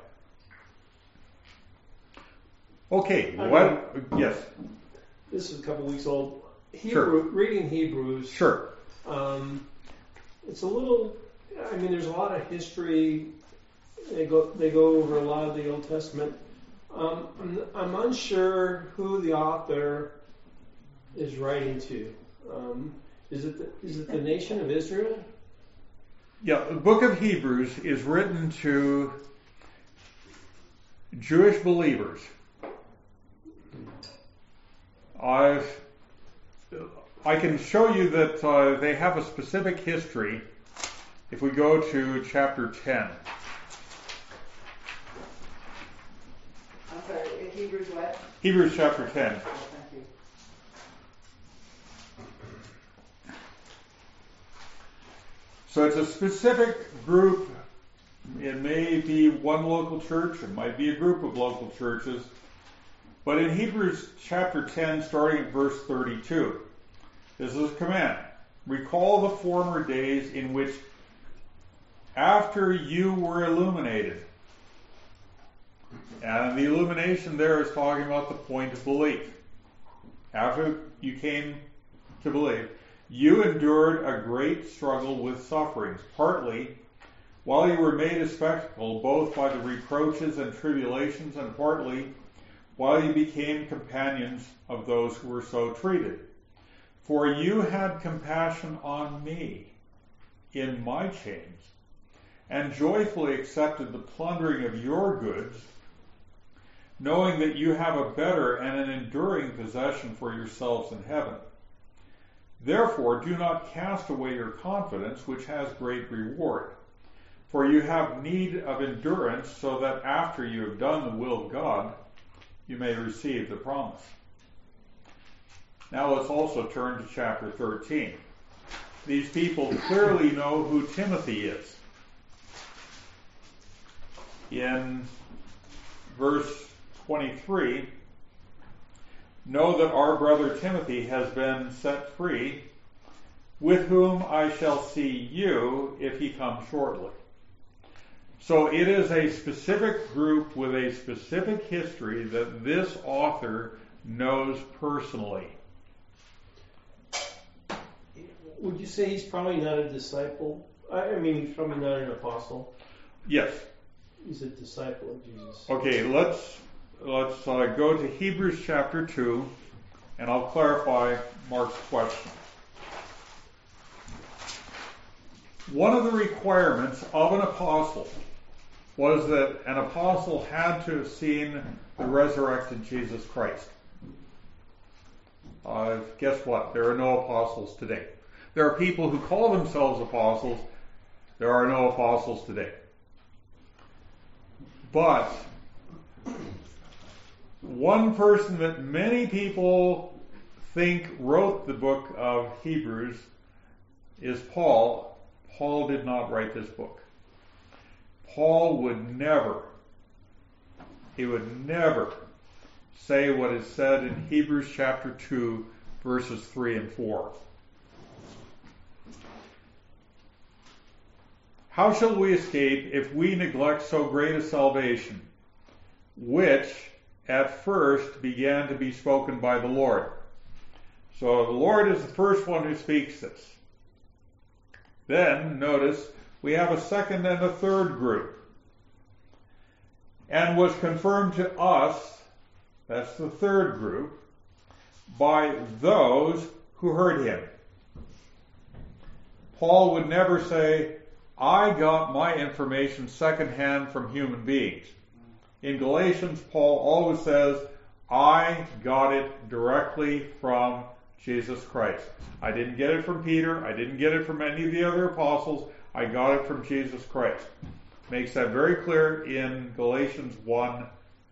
Okay. I What? Yes. This is a couple weeks old. Hebrew, Sure. Reading Hebrews. Sure. Um, it's a little. I mean, there's a lot of history. They go they go over a lot of the Old Testament. Um, I'm, I'm unsure who the author is writing to. Um, is it the, is it the nation of Israel? Yeah, the book of Hebrews is written to Jewish believers. I've, I can show you that uh, they have a specific history if we go to chapter ten. I'm sorry, in Hebrews what? Hebrews chapter ten. Oh, thank you. So it's a specific group. It may be one local church. It might be a group of local churches. But in Hebrews chapter ten, starting at verse thirty-two, this is a command. Recall the former days in which, after you were illuminated, and the illumination there is talking about the point of belief. After you came to believe, you endured a great struggle with sufferings, partly while you were made a spectacle, both by the reproaches and tribulations, and partly while you became companions of those who were so treated. For you had compassion on me in my chains, and joyfully accepted the plundering of your goods, knowing that you have a better and an enduring possession for yourselves in heaven. Therefore, do not cast away your confidence, which has great reward. For you have need of endurance, so that after you have done the will of God, you may receive the promise. Now let's also turn to chapter thirteen. These people clearly know who Timothy is. In verse twenty-three, know that our brother Timothy has been set free, with whom I shall see you if he comes shortly. So it is a specific group with a specific history that this author knows personally. Would you say he's probably not a disciple? I I mean, he's probably not an apostle. Yes. He's a disciple of Jesus. Okay, let's let's uh, go to Hebrews chapter two, and I'll clarify Mark's question. One of the requirements of an apostle was that an apostle had to have seen the resurrected Jesus Christ. Uh, guess what? There are no apostles today. There are people who call themselves apostles. There are no apostles today. But one person that many people think wrote the book of Hebrews is Paul. Paul did not write this book. Paul would never, he would never say what is said in Hebrews chapter two, verses three and four. How shall we escape if we neglect so great a salvation, which at first began to be spoken by the Lord? So the Lord is the first one who speaks this. Then, notice, we have a second and a third group. And was confirmed to us, that's the third group, by those who heard him. Paul would never say, I got my information secondhand from human beings. In Galatians, Paul always says, I got it directly from Jesus Christ. I didn't get it from Peter. I didn't get it from any of the other apostles. I got it from Jesus Christ. Makes that very clear in Galatians one.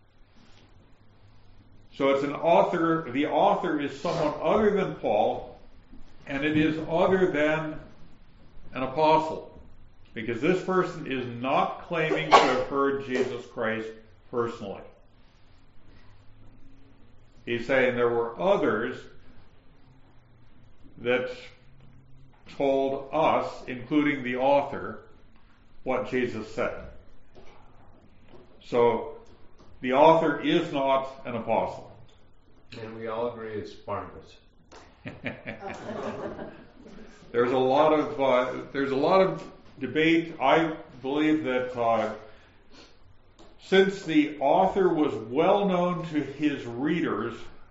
So it's an author, the author is someone other than Paul, and it is other than an apostle. Because this person is not claiming to have heard Jesus Christ personally. He's saying there were others that told us, including the author, what Jesus said. So, the author is not an apostle. And we all agree it's Barnabas. There's a lot of uh, there's a lot of debate. I believe that uh, since the author was well known to his readers,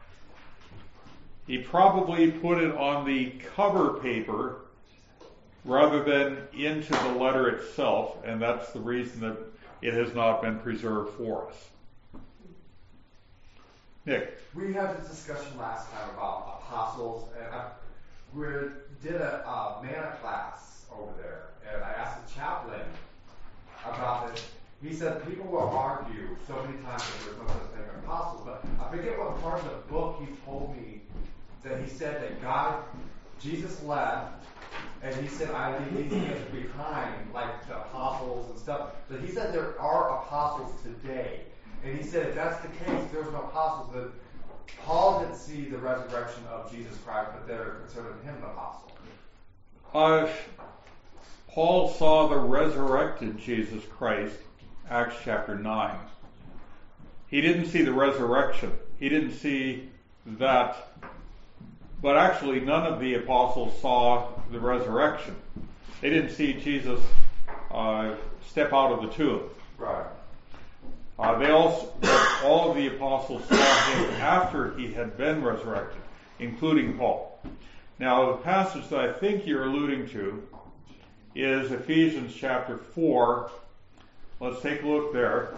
he probably put it on the cover paper rather than into the letter itself, and that's the reason that it has not been preserved for us. Nick? We had this discussion last time about apostles, and I, we did a uh, manna class over there, and I asked the chaplain about this. He said people will argue so many times that there's no such thing as apostles, but I forget what part of the book he told me that he said that God, Jesus left, and he said, I leave these things behind, like the apostles and stuff. But he said there are apostles today. And he said if that's the case, there's no apostles. That Paul didn't see the resurrection of Jesus Christ, but they're considering him an apostle. Uh, Paul saw the resurrected Jesus Christ, Acts chapter nine. He didn't see the resurrection. He didn't see that. But actually, none of the apostles saw the resurrection. They didn't see Jesus uh, step out of the tomb. Right. Uh, they also, all of the apostles saw him after he had been resurrected, including Paul. Now, the passage that I think you're alluding to is Ephesians chapter four. Let's take a look there.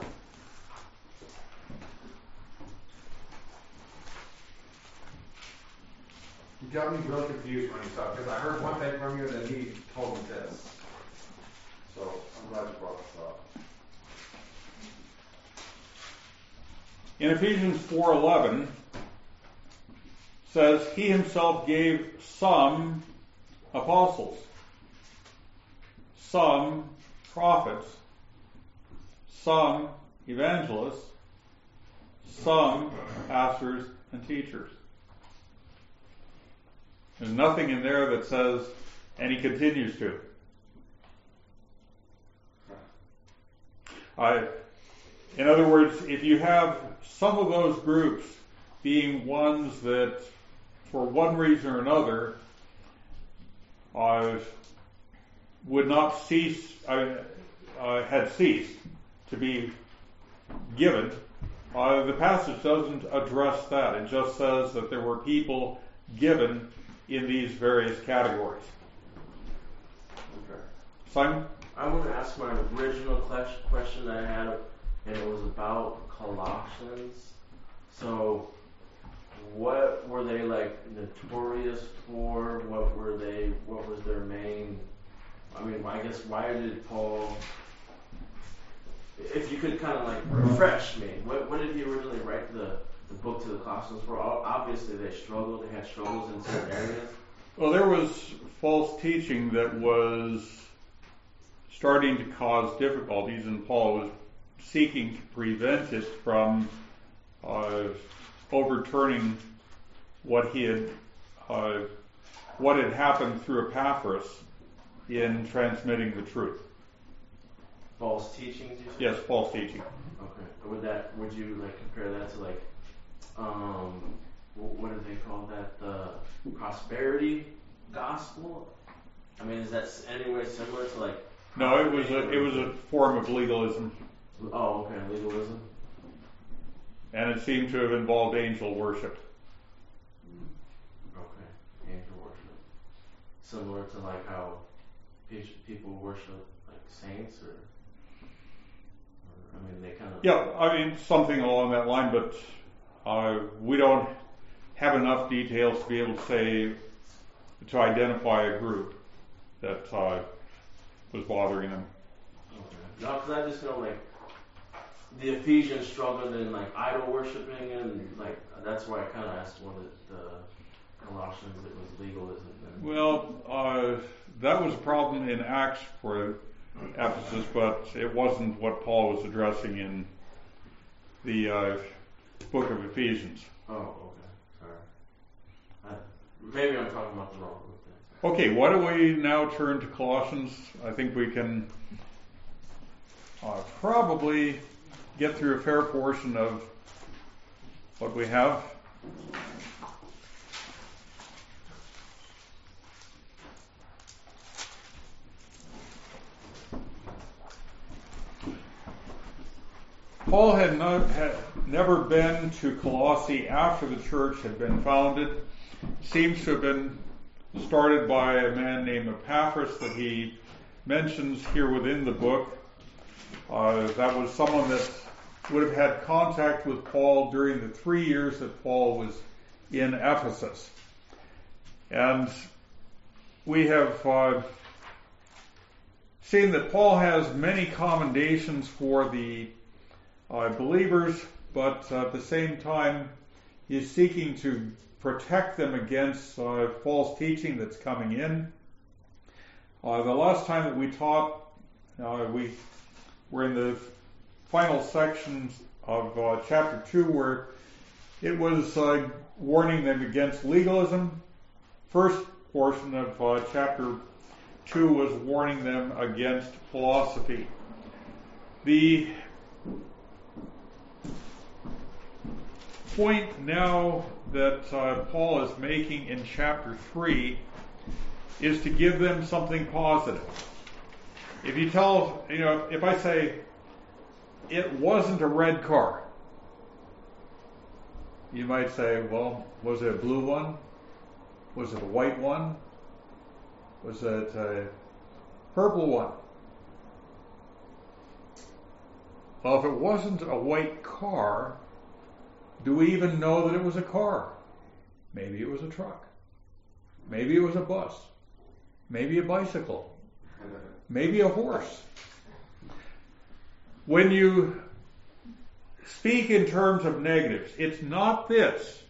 You got me real confused when you talk, because I heard one thing from you and then he told me this. So I'm glad you brought this up. In Ephesians four eleven, says, He himself gave some apostles, some prophets, some evangelists, some pastors and teachers. There's nothing in there that says, and he continues to. I, in other words, if you have some of those groups being ones that, for one reason or another, uh, would not cease, uh, uh, had ceased to be given, uh, the passage doesn't address that. It just says that there were people given in these various categories. Okay. Simon? I want to ask my original question that I had, and it was about Colossians. So, what were they like notorious for? What were they? What was their main? I mean, I guess why did Paul? If you could kind of like refresh me, what, what did he originally write the the book to the Colossians for? Obviously, they struggled. They had struggles in certain areas. Well, there was false teaching that was starting to cause difficulties, and Paul was seeking to prevent it from uh, overturning what he had, uh, what had happened through Epaphras in transmitting the truth. False teachings, you said? Yes, false teaching. Okay. Would that? Would you like compare that to like, um, what do they call that? The prosperity gospel? I mean, is that any way similar to like? No, it was a it was a form of legalism. Oh, okay, legalism. And it seemed to have involved angel worship. Okay, angel worship. Similar to like how people worship like saints, or, or I mean, they kind of. Yeah, I mean something along that line, but uh, we don't have enough details to be able to say to identify a group that uh, was bothering them. Okay. No, because I just know like the Ephesians struggled in like idol worshiping, and like that's why I kind of asked what it, the Colossians it was legalism. And well, uh, that was a problem in Acts for Ephesus, but it wasn't what Paul was addressing in the uh, book of Ephesians. Oh, okay, sorry. I, maybe I'm talking about the wrong book then. Okay, why don't we now turn to Colossians? I think we can uh, probably get through a fair portion of what we have. Paul had, not, had never been to Colossae after the church had been founded. Seems to have been started by a man named Epaphras that he mentions here within the book. Uh, that was someone that would have had contact with Paul during the three years that Paul was in Ephesus. And we have uh, seen that Paul has many commendations for the uh, believers, but uh, at the same time he is seeking to protect them against uh, false teaching that's coming in. Uh, the last time that we taught, uh, we were in the final sections of uh, chapter two, where it was uh, warning them against legalism. First portion of uh, chapter two was warning them against philosophy. The point now that uh, Paul is making in chapter three is to give them something positive. If you tell, you know, if I say, it wasn't a red car, you might say, well, was it a blue one? Was it a white one? Was it a purple one? Well, if it wasn't a white car, do we even know that it was a car? Maybe it was a truck. Maybe it was a bus. Maybe a bicycle. Maybe a horse. When you speak in terms of negatives, it's not this.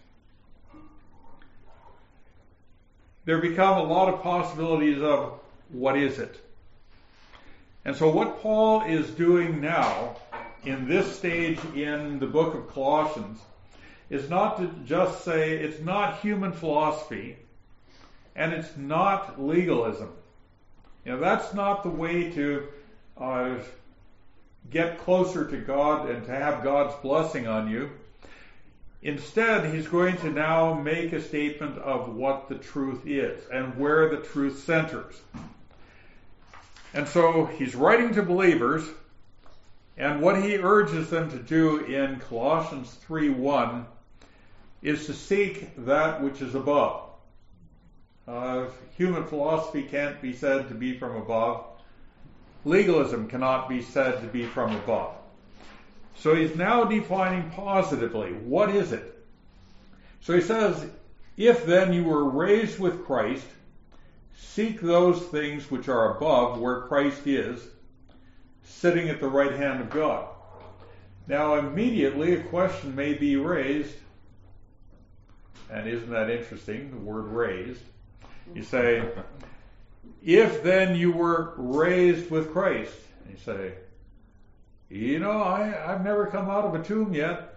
There become a lot of possibilities of what is it? And so what Paul is doing now in this stage in the book of Colossians is not to just say it's not human philosophy and it's not legalism. You know, that's not the way to uh, get closer to God and to have God's blessing on you. Instead, he's going to now make a statement of what the truth is and where the truth centers. And so he's writing to believers, and what he urges them to do in Colossians three one is to seek that which is above. Uh, human philosophy can't be said to be from above. Legalism cannot be said to be from above. So he's now defining positively, what is it? So he says, if then you were raised with Christ, seek those things which are above, where Christ is, sitting at the right hand of God. Now immediately a question may be raised, and isn't that interesting, the word raised? You say, if then you were raised with Christ, and you say, you know, I, I've never come out of a tomb yet.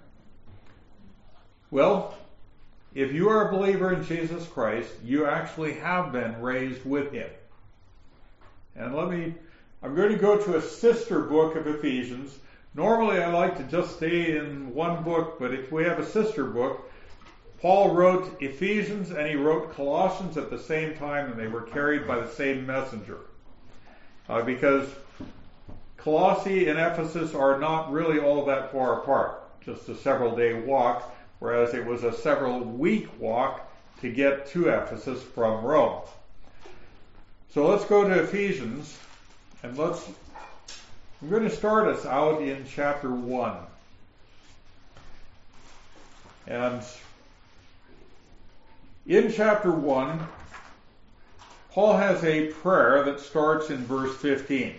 Well, if you are a believer in Jesus Christ, you actually have been raised with him. And let me, I'm going to go to a sister book of Ephesians. Normally I like to just stay in one book, but if we have a sister book, Paul wrote Ephesians and he wrote Colossians at the same time, and they were carried by the same messenger. Uh, because Colossae and Ephesus are not really all that far apart, just a several day walk, whereas it was a several week walk to get to Ephesus from Rome. So let's go to Ephesians, and let's, I'm going to start us out in chapter one. And in chapter one, Paul has a prayer that starts in verse fifteen.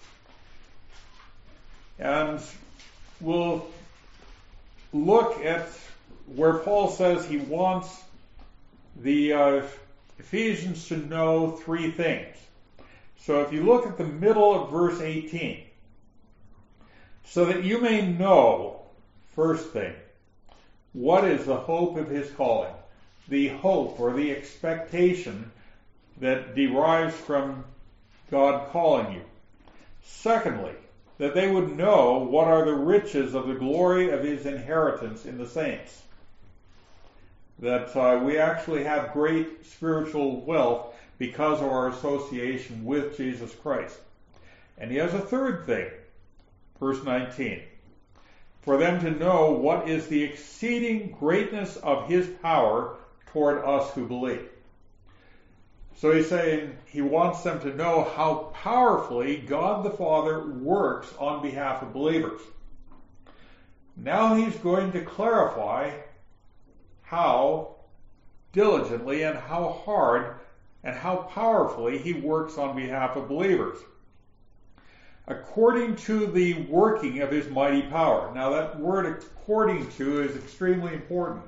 And we'll look at where Paul says he wants the uh, Ephesians to know three things. So if you look at the middle of verse eighteen, so that you may know, first thing, what is the hope of his calling? The hope or the expectation that derives from God calling you. Secondly, that they would know what are the riches of the glory of his inheritance in the saints. That uh, we actually have great spiritual wealth because of our association with Jesus Christ. And he has a third thing, verse nineteen. For them to know what is the exceeding greatness of his power toward us who believe. So he's saying he wants them to know how powerfully God the Father works on behalf of believers. Now he's going to clarify how diligently and how hard and how powerfully he works on behalf of believers. According to the working of his mighty power. Now that word according to is extremely important.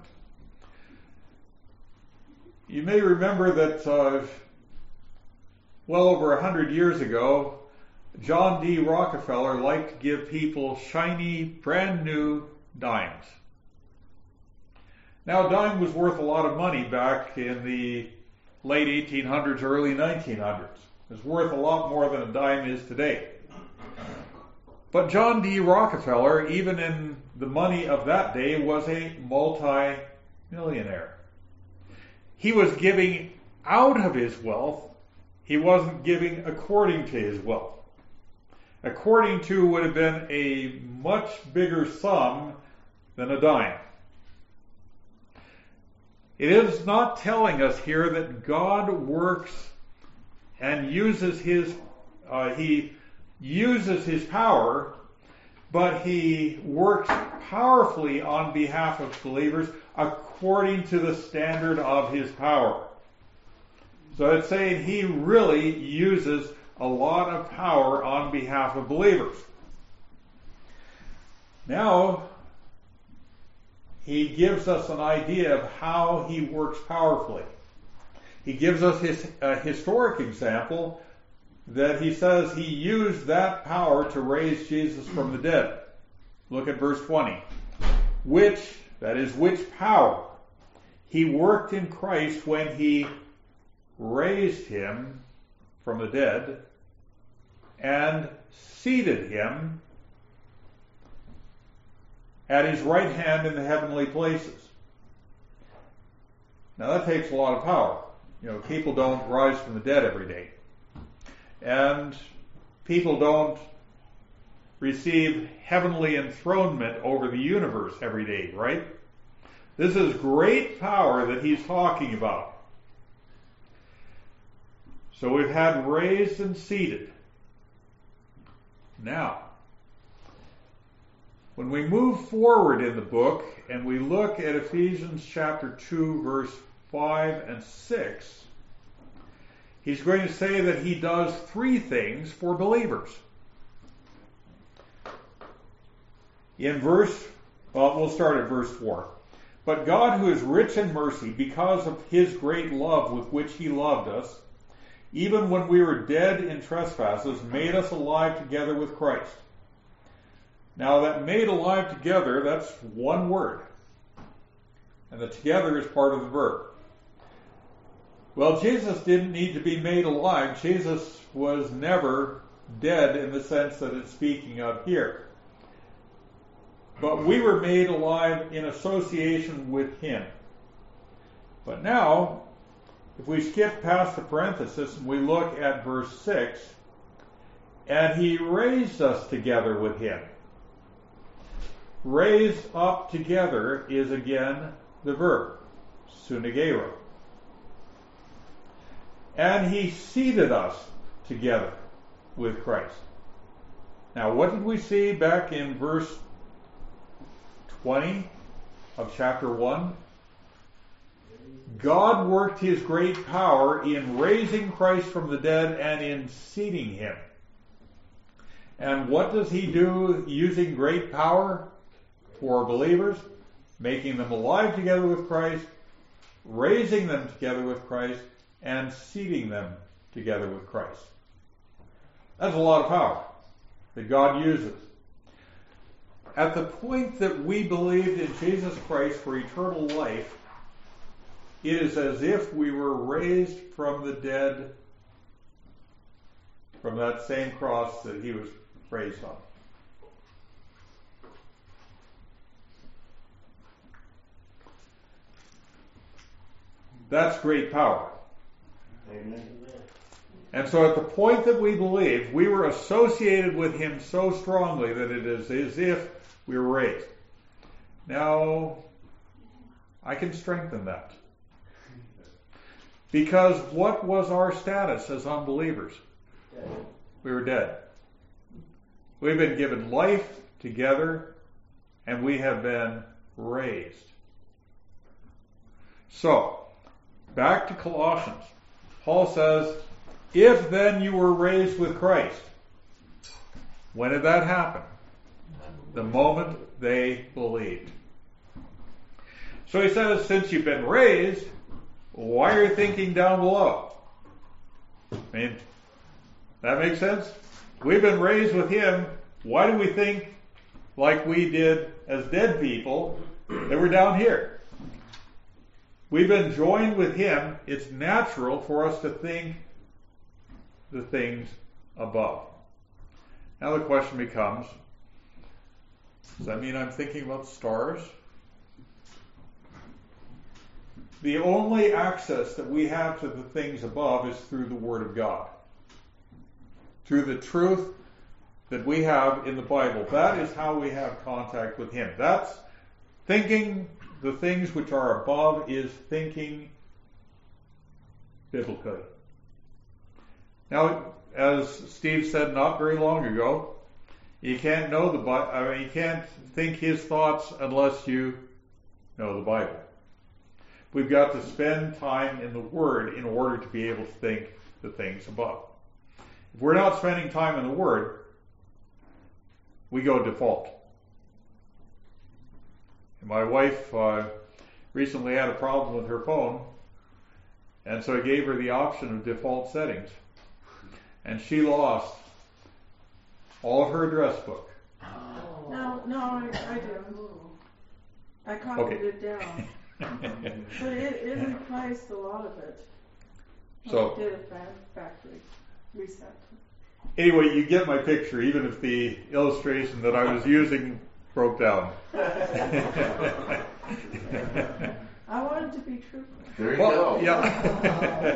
You may remember that uh, well over a hundred years ago, John D. Rockefeller liked to give people shiny, brand new dimes. Now, a dime was worth a lot of money back in the late eighteen hundreds, early nineteen hundreds. It was worth a lot more than a dime is today. But John D. Rockefeller, even in the money of that day, was a multi-millionaire. He was giving out of his wealth. He wasn't giving according to his wealth. According to would have been a much bigger sum than a dime. It is not telling us here that God works and uses his, uh, he uses his power, but he works powerfully on behalf of believers according to the standard of his power. So it's saying he really uses a lot of power on behalf of believers. Now, he gives us an idea of how he works powerfully. He gives us his uh, historic example that he says he used that power to raise Jesus from the dead. Look at verse twenty. Which, that is, which power he worked in Christ when he raised him from the dead and seated him at his right hand in the heavenly places. Now that takes a lot of power. You know, people don't rise from the dead every day. And people don't receive heavenly enthronement over the universe every day, right? This is great power that he's talking about. So we've had raised and seated. Now, when we move forward in the book and we look at Ephesians chapter two, verse five and six, he's going to say that he does three things for believers. In verse, well, we'll start at verse four. But God, who is rich in mercy, because of his great love with which he loved us, even when we were dead in trespasses, made us alive together with Christ. Now that made alive together, that's one word. And the together is part of the verb. Well, Jesus didn't need to be made alive. Jesus was never dead in the sense that it's speaking of here. But we were made alive in association with him. But now, if we skip past the parenthesis and we look at verse six, and he raised us together with him. Raised up together is again the verb, sunagero. And he seated us together with Christ. Now, what did we see back in verse twenty of chapter one? God worked his great power in raising Christ from the dead and in seating him. And what does he do using great power for believers? Making them alive together with Christ, raising them together with Christ, and seating them together with Christ. That's a lot of power that God uses. At the point that we believed in Jesus Christ for eternal life, it is as if we were raised from the dead from that same cross that he was raised on. That's great power. Amen. And so at the point that we believe, we were associated with him so strongly that it is as if we were raised. Now, I can strengthen that. Because what was our status as unbelievers? Dead. We were dead. We've been given life together, and we have been raised. So, back to Colossians. Paul says, if then you were raised with Christ. When did that happen? The moment they believed. So he says, since you've been raised, why are you thinking down below? I mean, that makes sense? We've been raised with him. Why do we think like we did as dead people that we're down here? We've been joined with him. It's natural for us to think the things above. Now the question becomes, does that mean I'm thinking about stars? The only access that we have to the things above is through the Word of God. Through the truth that we have in the Bible. That is how we have contact with him. That's thinking the things which are above is thinking biblically. Now, as Steve said not very long ago, you can't know the Bible. I mean, you can't think his thoughts unless you know the Bible. We've got to spend time in the Word in order to be able to think the things above. If we're not spending time in the Word, we go default. And my wife uh, recently had a problem with her phone, and so I gave her the option of default settings. And she lost all of her address book. No, no, I, I do. I copied Okay. it down. But it, it replaced a lot of it. So- I did a fa- factory reset. anyway, you get my picture, even if the illustration that I was using broke down. I wanted to be truthful. There you Well, go. yeah.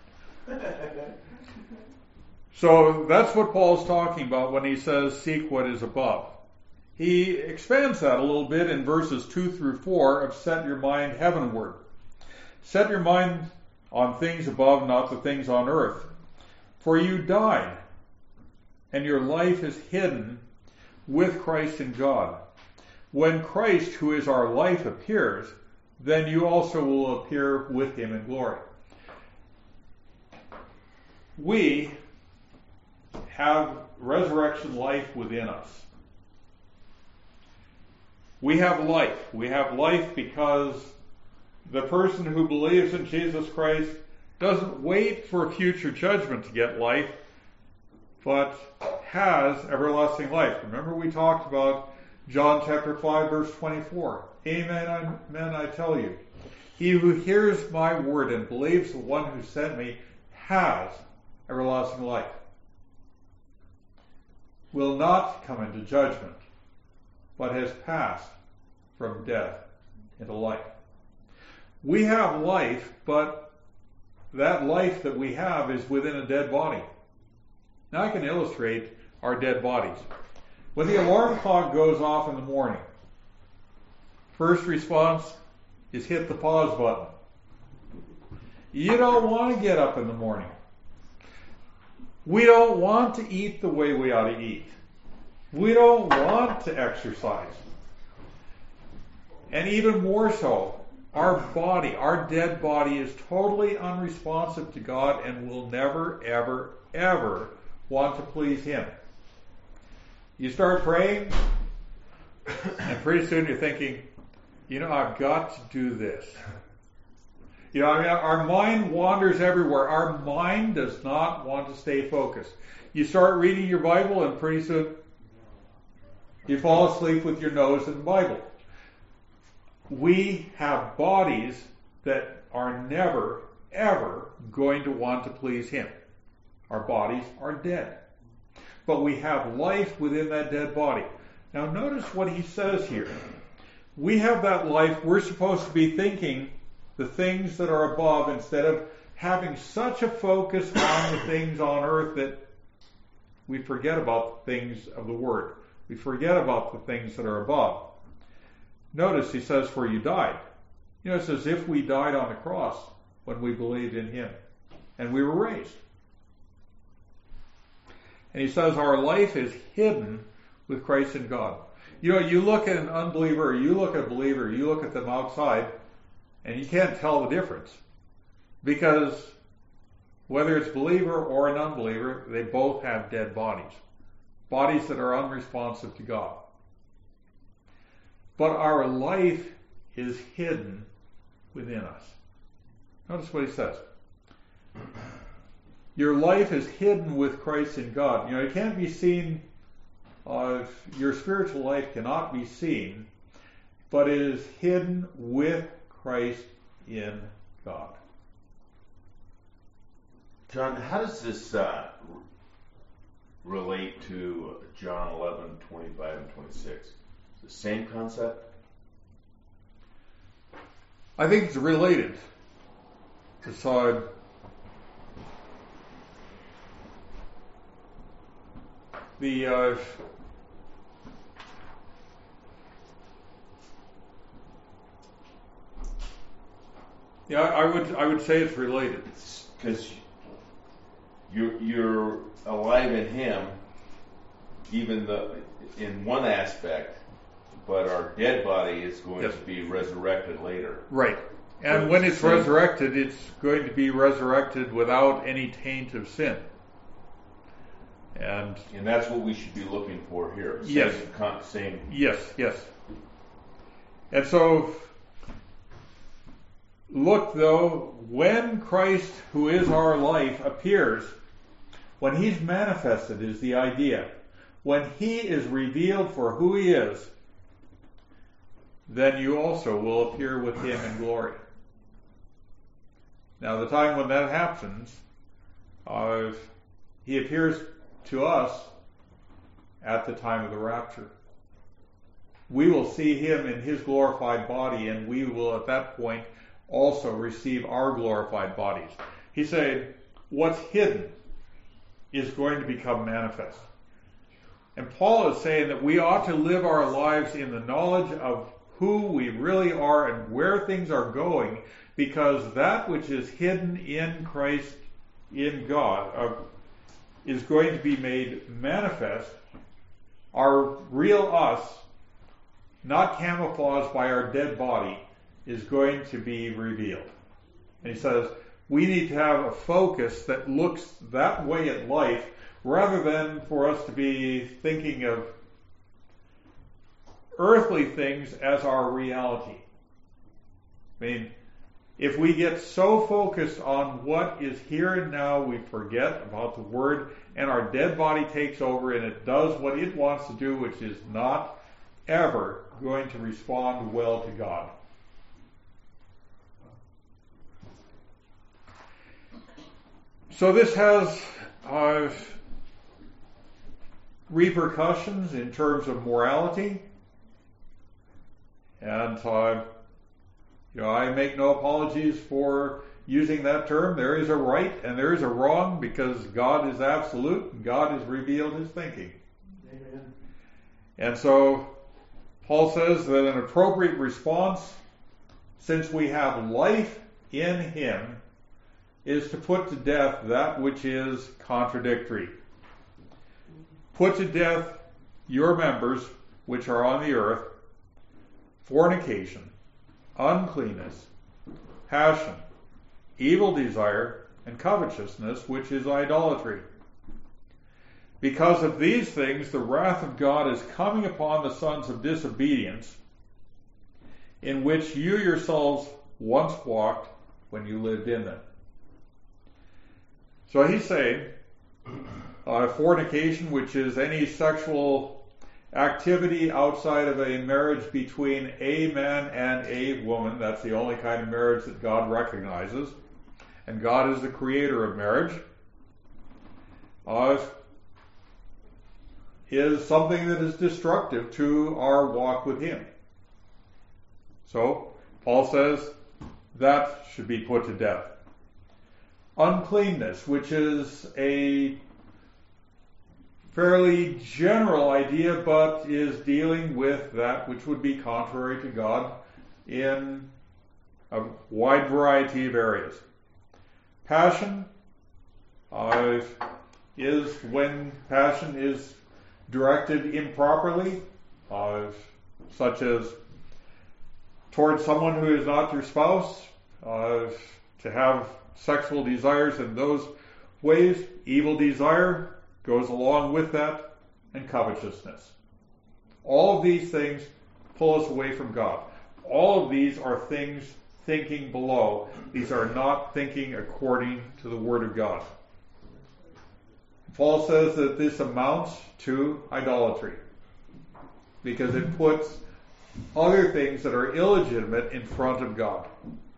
So that's what Paul's talking about when he says, seek what is above. He expands that a little bit in verses two through four of set your mind heavenward. Set your mind on things above, not the things on earth. For you died, and your life is hidden with Christ in God. When Christ, who is our life, appears, then you also will appear with him in glory. We have resurrection life within us. We have life. We have life because the person who believes in Jesus Christ doesn't wait for future judgment to get life, but has everlasting life. Remember we talked about John chapter five verse twenty-four. Amen, amen, I tell you. He who hears my word and believes the one who sent me has everlasting life. Will not come into judgment, but has passed from death into life. We have life, but that life that we have is within a dead body. Now I can illustrate our dead bodies. When the alarm clock goes off in the morning, first response is hit the pause button. You don't want to get up in the morning. We don't want to eat the way we ought to eat. We don't want to exercise. And even more so, our body, our dead body is totally unresponsive to God and will never, ever, ever want to please Him. You start praying, and pretty soon you're thinking, you know, I've got to do this. You know, I mean, our mind wanders everywhere. Our mind does not want to stay focused. You start reading your Bible, and pretty soon you fall asleep with your nose in the Bible. We have bodies that are never, ever going to want to please Him. Our bodies are dead. But we have life within that dead body. Now notice what he says here. We have that life. We're supposed to be thinking the things that are above instead of having such a focus on the things on earth that we forget about the things of the Word. We forget about the things that are above. Notice he says, for you died. You know, it's as if we died on the cross when we believed in Him. And we were raised. And he says our life is hidden with Christ in God. You know, you look at an unbeliever, or you look at a believer, you look at them outside, and you can't tell the difference. Because whether it's believer or an unbeliever, they both have dead bodies. Bodies that are unresponsive to God. But our life is hidden within us. Notice what he says. Your life is hidden with Christ in God. You know, it can't be seen, uh, your spiritual life cannot be seen, but it is hidden with Christ in God. John, how does this uh, relate to John eleven, twenty-five and twenty-six? The same concept? I think it's related. It's uh, the uh, yeah, I would I would say it's related. Because you're you're alive in Him, even the in one aspect, but our dead body is going Yes. to be resurrected later. Right. And But when it's it's the same- resurrected, it's going to be resurrected without any taint of sin. And And that's what we should be looking for here. Same, Yes. con- same. yes, yes. And so, look though, when Christ, who is our life, appears, when He's manifested is the idea. When He is revealed for who He is, then you also will appear with Him in glory. Now, the time when that happens, uh, He appears to us at the time of the rapture. We will see him in his glorified body, and we will at that point also receive our glorified bodies. He's saying what's hidden is going to become manifest. And Paul is saying that we ought to live our lives in the knowledge of who we really are and where things are going, because that which is hidden in Christ, in God, uh, is going to be made manifest. Our real us, not camouflaged by our dead body, is going to be revealed. And he says we need to have a focus that looks that way at life, rather than for us to be thinking of earthly things as our reality. I mean, if we get so focused on what is here and now, we forget about the Word, and our dead body takes over and it does what it wants to do, which is not ever going to respond well to God. So this has uh, repercussions in terms of morality, and uh, you know, I make no apologies for using that term. There is a right and there is a wrong, because God is absolute and God has revealed his thinking. Amen. And so Paul says that an appropriate response, since we have life in him, is to put to death that which is contradictory. Put to death your members which are on the earth: fornication, uncleanness, passion, evil desire, and covetousness, which is idolatry. Because of these things, the wrath of God is coming upon the sons of disobedience, in which you yourselves once walked when you lived in them. So he's saying, uh, fornication, which is any sexual activity outside of a marriage between a man and a woman. That's the only kind of marriage that God recognizes. And God is the creator of marriage. Uh, is something that is destructive to our walk with him. So, Paul says that should be put to death. Uncleanness, which is a fairly general idea, but is dealing with that which would be contrary to God in a wide variety of areas. Passion uh, is when passion is directed improperly, uh, such as towards someone who is not your spouse, uh, to have sexual desires in those ways. Evil desire goes along with that, and covetousness. All of these things pull us away from God. All of these are things thinking below. These are not thinking according to the Word of God. Paul says that this amounts to idolatry, because it puts other things that are illegitimate in front of God.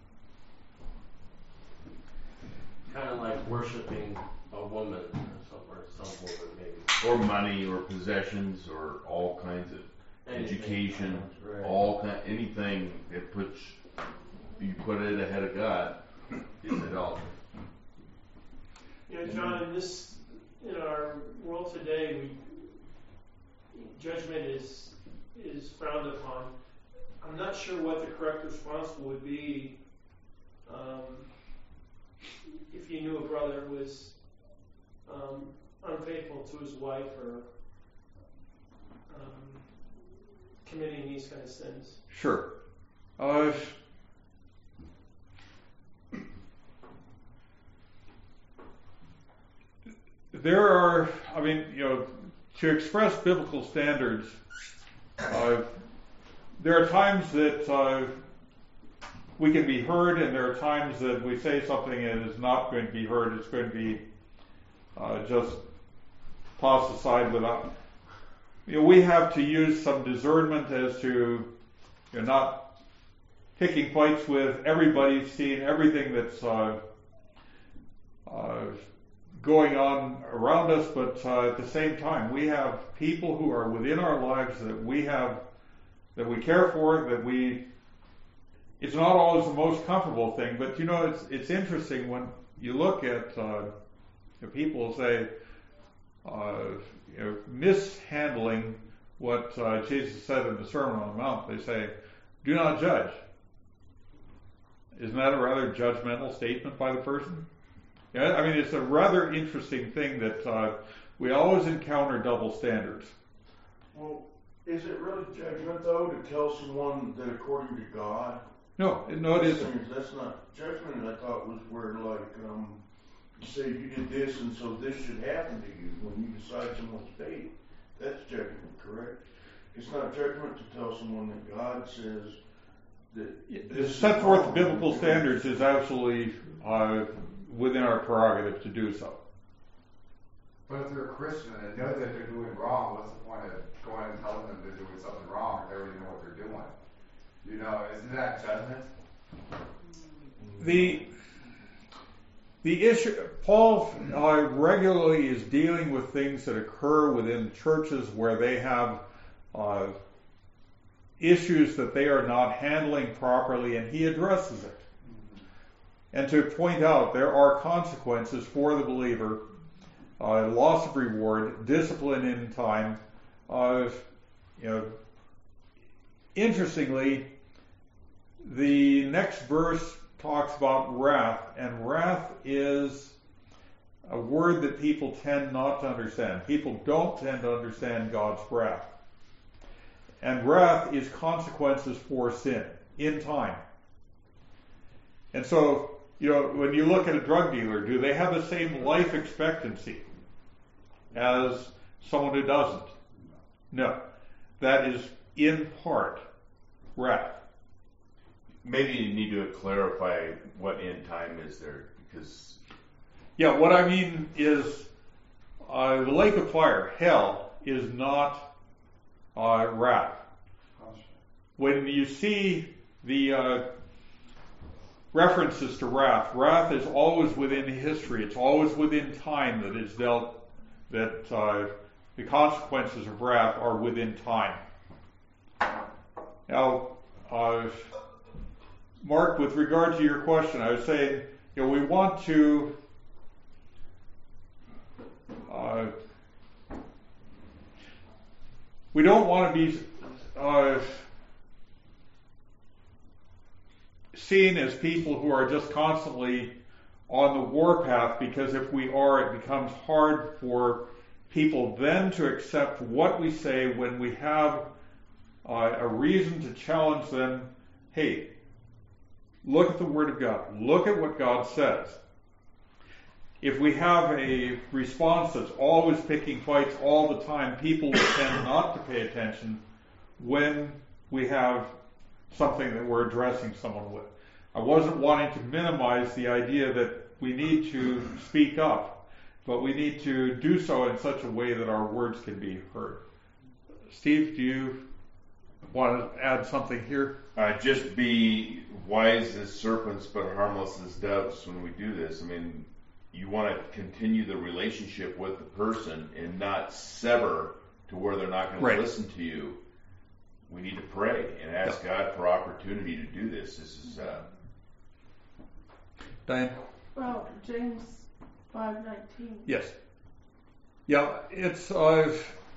Kind of like worshiping a woman or some, or some woman maybe. Or money, or possessions, or all kinds of Anything. education, Right. all kind, anything that puts you put it ahead of God is idolatry. You know, John, in this, in our world today, we, judgment is is frowned upon. I'm not sure what the correct response would be um, if you knew a brother was um, unfaithful to his wife or um, committing these kind of sins. Sure. Uh, there are, I mean, you know, to express biblical standards, uh, there are times that uh, we can be heard, and there are times that we say something and it is not going to be heard. It's going to be uh, just tossed aside without. You know, we have to use some discernment as to, you know, not picking fights with everybody, seeing everything that's uh, uh, going on around us, but uh, at the same time, we have people who are within our lives that we have, that we care for, that we, it's not always the most comfortable thing, but you know, it's it's interesting when you look at uh, the people say, uh, you know, mishandling what uh, Jesus said in the Sermon on the Mount. They say, do not judge. Isn't that a rather judgmental statement by the person? Yeah, I mean, it's a rather interesting thing that uh, we always encounter double standards. Well, is it really judgment, though, to tell someone that according to God? No, no, it isn't. That's not judgment. I thought was where, like, um, you say you did this, and so this should happen to you when you decide someone's fate. That's judgment, correct? It's not judgment to tell someone that God says that to set forth the biblical standards is absolutely uh, within our prerogative to do so. But if they're a Christian and they know that they're doing wrong, what's the point of going and telling them they're doing something wrong if they already know what they're doing? You know, isn't that judgment? The the issue, Paul uh, regularly is dealing with things that occur within churches where they have uh, issues that they are not handling properly, and he addresses it. And to point out there are consequences for the believer, uh, loss of reward, discipline in time. Uh, you know, interestingly, the next verse talks about wrath, and wrath is a word that people tend not to understand. People don't tend to understand God's wrath. And wrath is consequences for sin in time. And so, you know, when you look at a drug dealer, do they have the same life expectancy as someone who doesn't? No. That is in part wrath. Maybe you need to clarify what end time is there, because... Yeah, what I mean is uh, the lake of fire, hell, is not uh, wrath. When you see the uh, references to wrath, wrath is always within history. It's always within time that is dealt, that uh, the consequences of wrath are within time. Now, uh, Mark, with regard to your question, I was saying, you know, we want to uh, we don't want to be uh, seen as people who are just constantly on the warpath, because if we are, it becomes hard for people then to accept what we say when we have uh, a reason to challenge them. Hey, look at the Word of God. Look at what God says. If we have a response that's always picking fights all the time, people will tend not to pay attention when we have something that we're addressing someone with. I wasn't wanting to minimize the idea that we need to speak up, but we need to do so in such a way that our words can be heard. Steve, do you want to add something here? Uh, just be wise as serpents but harmless as doves when we do this. I mean, you want to continue the relationship with the person and not sever to where they're not going Right. to listen to you. We need to pray and ask Yep. God for opportunity to do this. This is uh, Diane? Well, James five nineteen. Yes. Yeah, it's uh,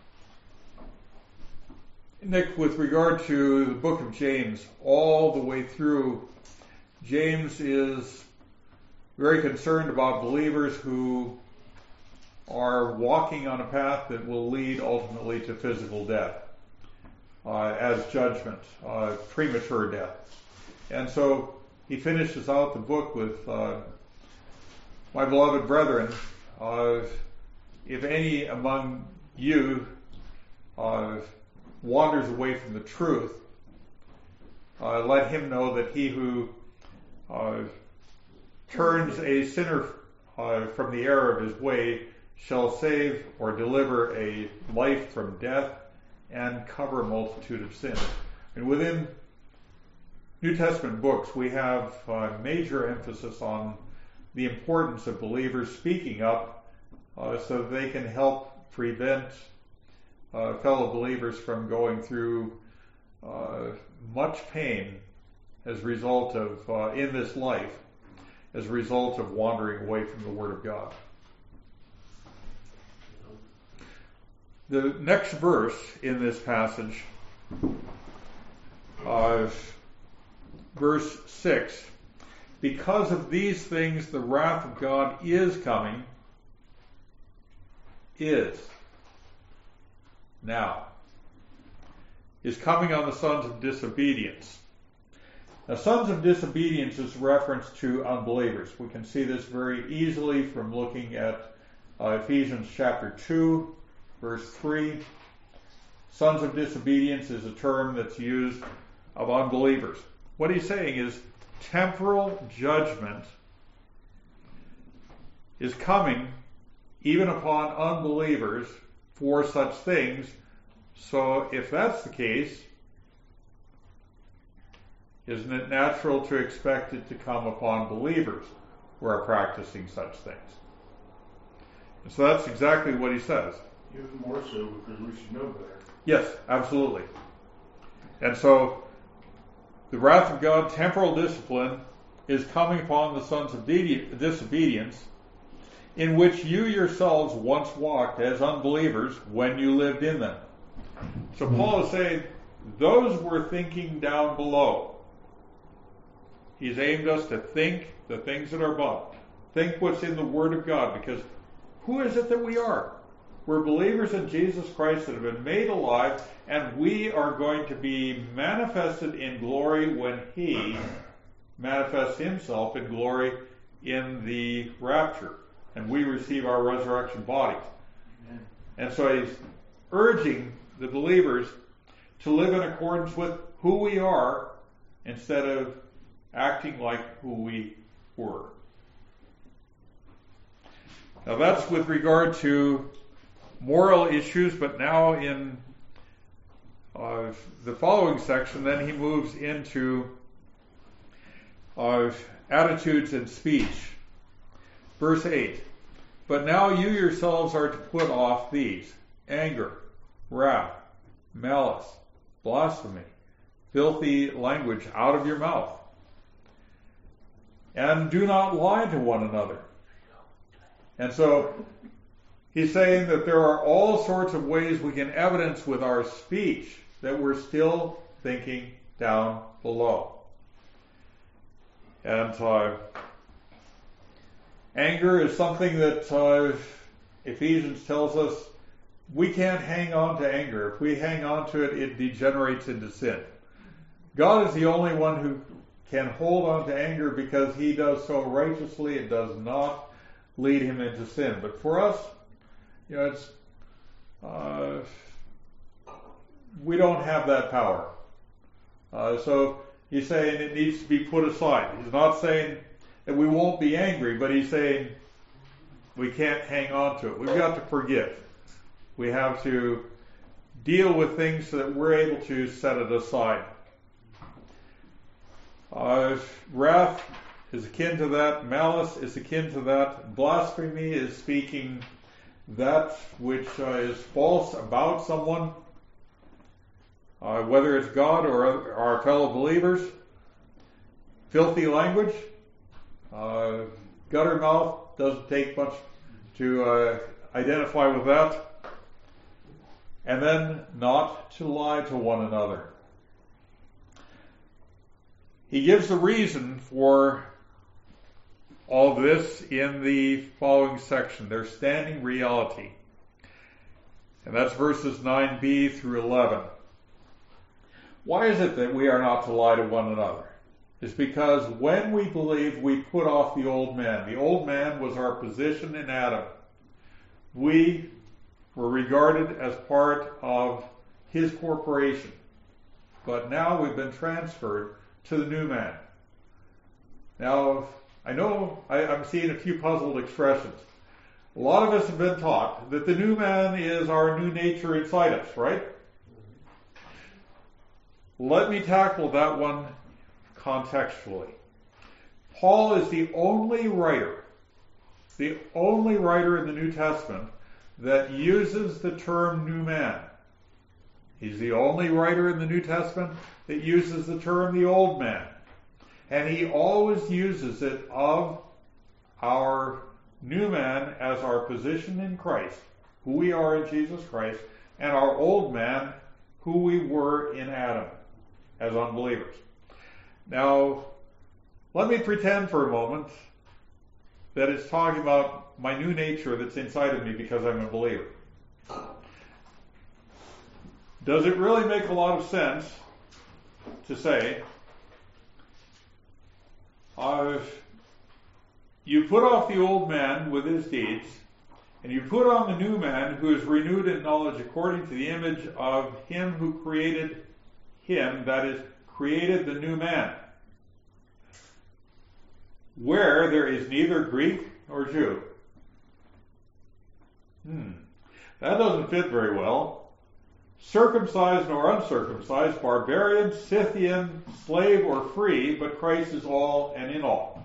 Nick, with regard to the book of James, all the way through, James is very concerned about believers who are walking on a path that will lead ultimately to physical death uh, as judgment, uh, premature death. And so he finishes out the book with, uh, my beloved brethren, uh, if any among you uh, wanders away from the truth, uh, let him know that he who uh, turns a sinner uh, from the error of his way shall save or deliver a life from death and cover a multitude of sins. And within New Testament books, we have uh, major emphasis on the importance of believers speaking up uh, so that they can help prevent uh, fellow believers from going through uh, much pain as a result of, uh, in this life, as a result of wandering away from the Word of God. The next verse in this passage, uh, verse six, because of these things the wrath of God is coming, is, now, is coming on the sons of disobedience. Now, sons of disobedience is reference to unbelievers. We can see this very easily from looking at uh, Ephesians chapter two, verse three. Sons of disobedience is a term that's used of unbelievers. What he's saying is temporal judgment is coming even upon unbelievers for such things. So if that's the case, isn't it natural to expect it to come upon believers who are practicing such things? And so that's exactly what he says. Even more so because we should know better. Yes, absolutely. And so the wrath of God, temporal discipline, is coming upon the sons of disobedience, in which you yourselves once walked as unbelievers when you lived in them. So Paul is saying those were thinking down below. He's aimed us to think the things that are above. Think what's in the Word of God, because who is it that we are? We're believers in Jesus Christ that have been made alive, and we are going to be manifested in glory when He manifests Himself in glory in the rapture, and we receive our resurrection bodies. Amen. And so He's urging the believers to live in accordance with who we are instead of acting like who we were. Now that's with regard to moral issues, but now in uh, the following section, then he moves into uh, attitudes and speech. Verse eight, but now you yourselves are to put off these: anger, wrath, malice, blasphemy, filthy language out of your mouth. And do not lie to one another. And so he's saying that there are all sorts of ways we can evidence with our speech that we're still thinking down below. And uh, anger is something that uh, Ephesians tells us we can't hang on to anger. If we hang on to it, it degenerates into sin. God is the only one who can hold on to anger because He does so righteously. It does not lead Him into sin. But for us, you know, it's uh, we don't have that power. Uh, so he's saying it needs to be put aside. He's not saying that we won't be angry, but he's saying we can't hang on to it. We've got to forgive. We have to deal with things so that we're able to set it aside. Uh, wrath is akin to that. Malice is akin to that. Blasphemy is speaking that which uh, is false about someone, uh, whether it's God or our fellow believers. Filthy language, uh, gutter mouth, doesn't take much to uh, identify with that. And then not to lie to one another. He gives the reason for all this in the following section. Their standing reality. And that's verses nine b through eleven. Why is it that we are not to lie to one another? It's because when we believe, we put off the old man. The old man was our position in Adam. We were regarded as part of his corporation. But now we've been transferred to the new man. Now, I know I, I'm seeing a few puzzled expressions. A lot of us have been taught that the new man is our new nature inside us, right? Let me tackle that one contextually. Paul is the only writer the only writer in the New Testament that uses the term new man. He's the only writer in the New Testament that uses the term the old man. And he always uses it of our new man as our position in Christ, who we are in Jesus Christ, and our old man, who we were in Adam as unbelievers. Now, let me pretend for a moment that it's talking about my new nature that's inside of me because I'm a believer. Does it really make a lot of sense to say, uh, you put off the old man with his deeds, and you put on the new man who is renewed in knowledge according to the image of him who created him, that is, created the new man, where there is neither Greek nor Jew. Hmm. That doesn't fit very well. Circumcised nor uncircumcised, barbarian, Scythian, slave or free, but Christ is all and in all.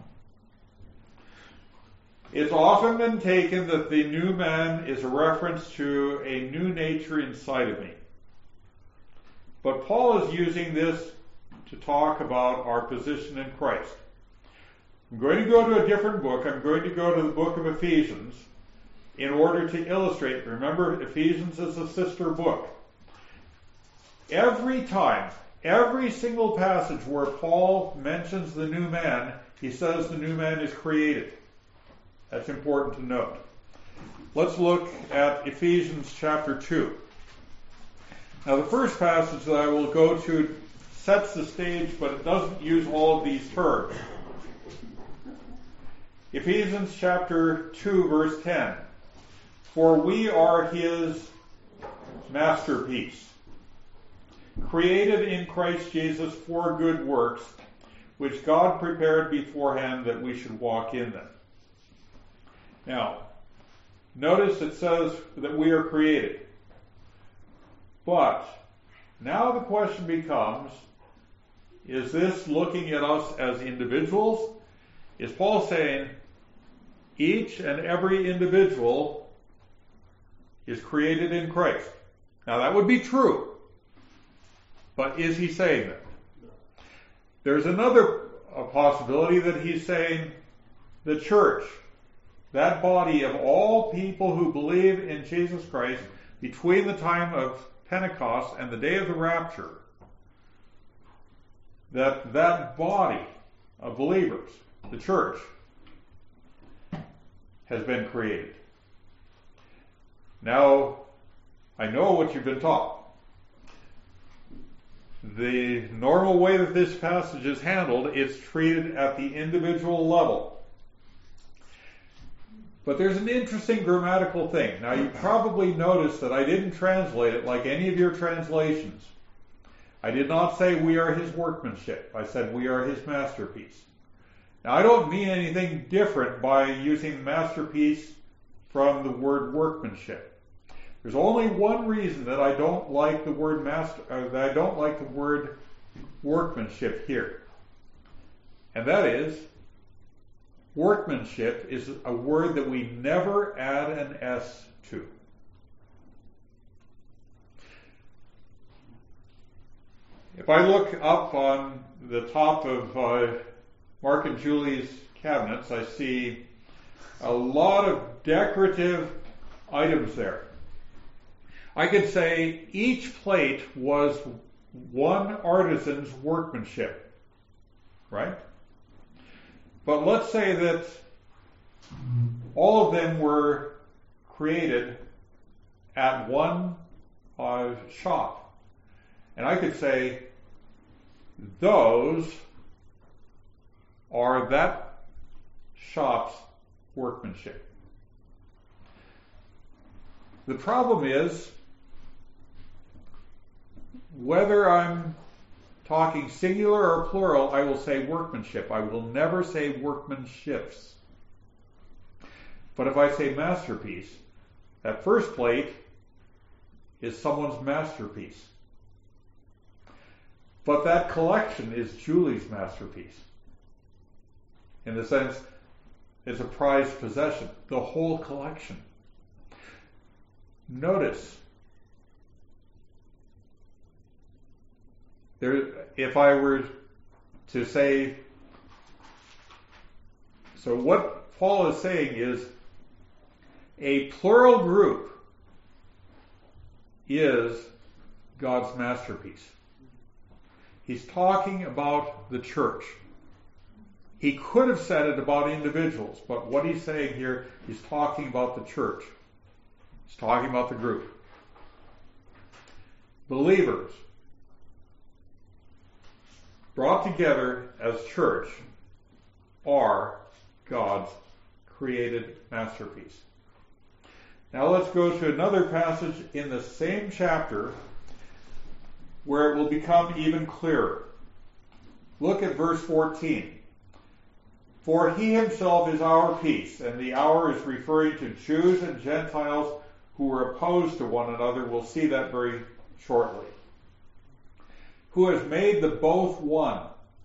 It's often been taken that the new man is a reference to a new nature inside of me. But Paul is using this to talk about our position in Christ. I'm going to go to a different book. I'm going to go to the book of Ephesians in order to illustrate. Remember, Ephesians is a sister book. Every time, every single passage where Paul mentions the new man, he says the new man is created. That's important to note. Let's look at Ephesians chapter two. Now, the first passage that I will go to sets the stage, but it doesn't use all of these terms. Ephesians chapter two, verse ten. For we are his masterpiece, created in Christ Jesus for good works, which God prepared beforehand that we should walk in them. Now, notice it says that we are created. But now the question becomes, is this looking at us as individuals? Is Paul saying each and every individual is created in Christ? Now that would be true. But is he saying that? There's another a possibility that he's saying the church, that body of all people who believe in Jesus Christ between the time of Pentecost and the day of the rapture, that that body of believers, the church, has been created. Now, I know what you've been taught. The normal way that this passage is handled, it's treated at the individual level. But there's an interesting grammatical thing. Now, you probably noticed that I didn't translate it like any of your translations. I did not say we are his workmanship. I said we are his masterpiece. Now, I don't mean anything different by using masterpiece from the word workmanship. There's only one reason that I don't like the word master, uh, that I don't like the word workmanship here. And that is, workmanship is a word that we never add an S to. If I look up on the top of uh, Mark and Julie's cabinets, I see a lot of decorative items there. I could say each plate was one artisan's workmanship, right? But let's say that all of them were created at one uh, shop. And I could say those are that shop's workmanship. The problem is, whether I'm talking singular or plural, I will say workmanship. I will never say workmanships. But if I say masterpiece, that first plate is someone's masterpiece. But that collection is Julie's masterpiece. In the sense is a prized possession, the whole collection. Notice, there, if I were to say, so what Paul is saying is a plural group is God's masterpiece. He's talking about the church. He could have said it about individuals, but what he's saying here, he's talking about the church. He's talking about the group. Believers brought together as church are God's created masterpiece. Now let's go to another passage in the same chapter where it will become even clearer. Look at verse fourteen. For he himself is our peace, and the our is referring to Jews and Gentiles who were opposed to one another. We'll see that very shortly. Who has made the both one.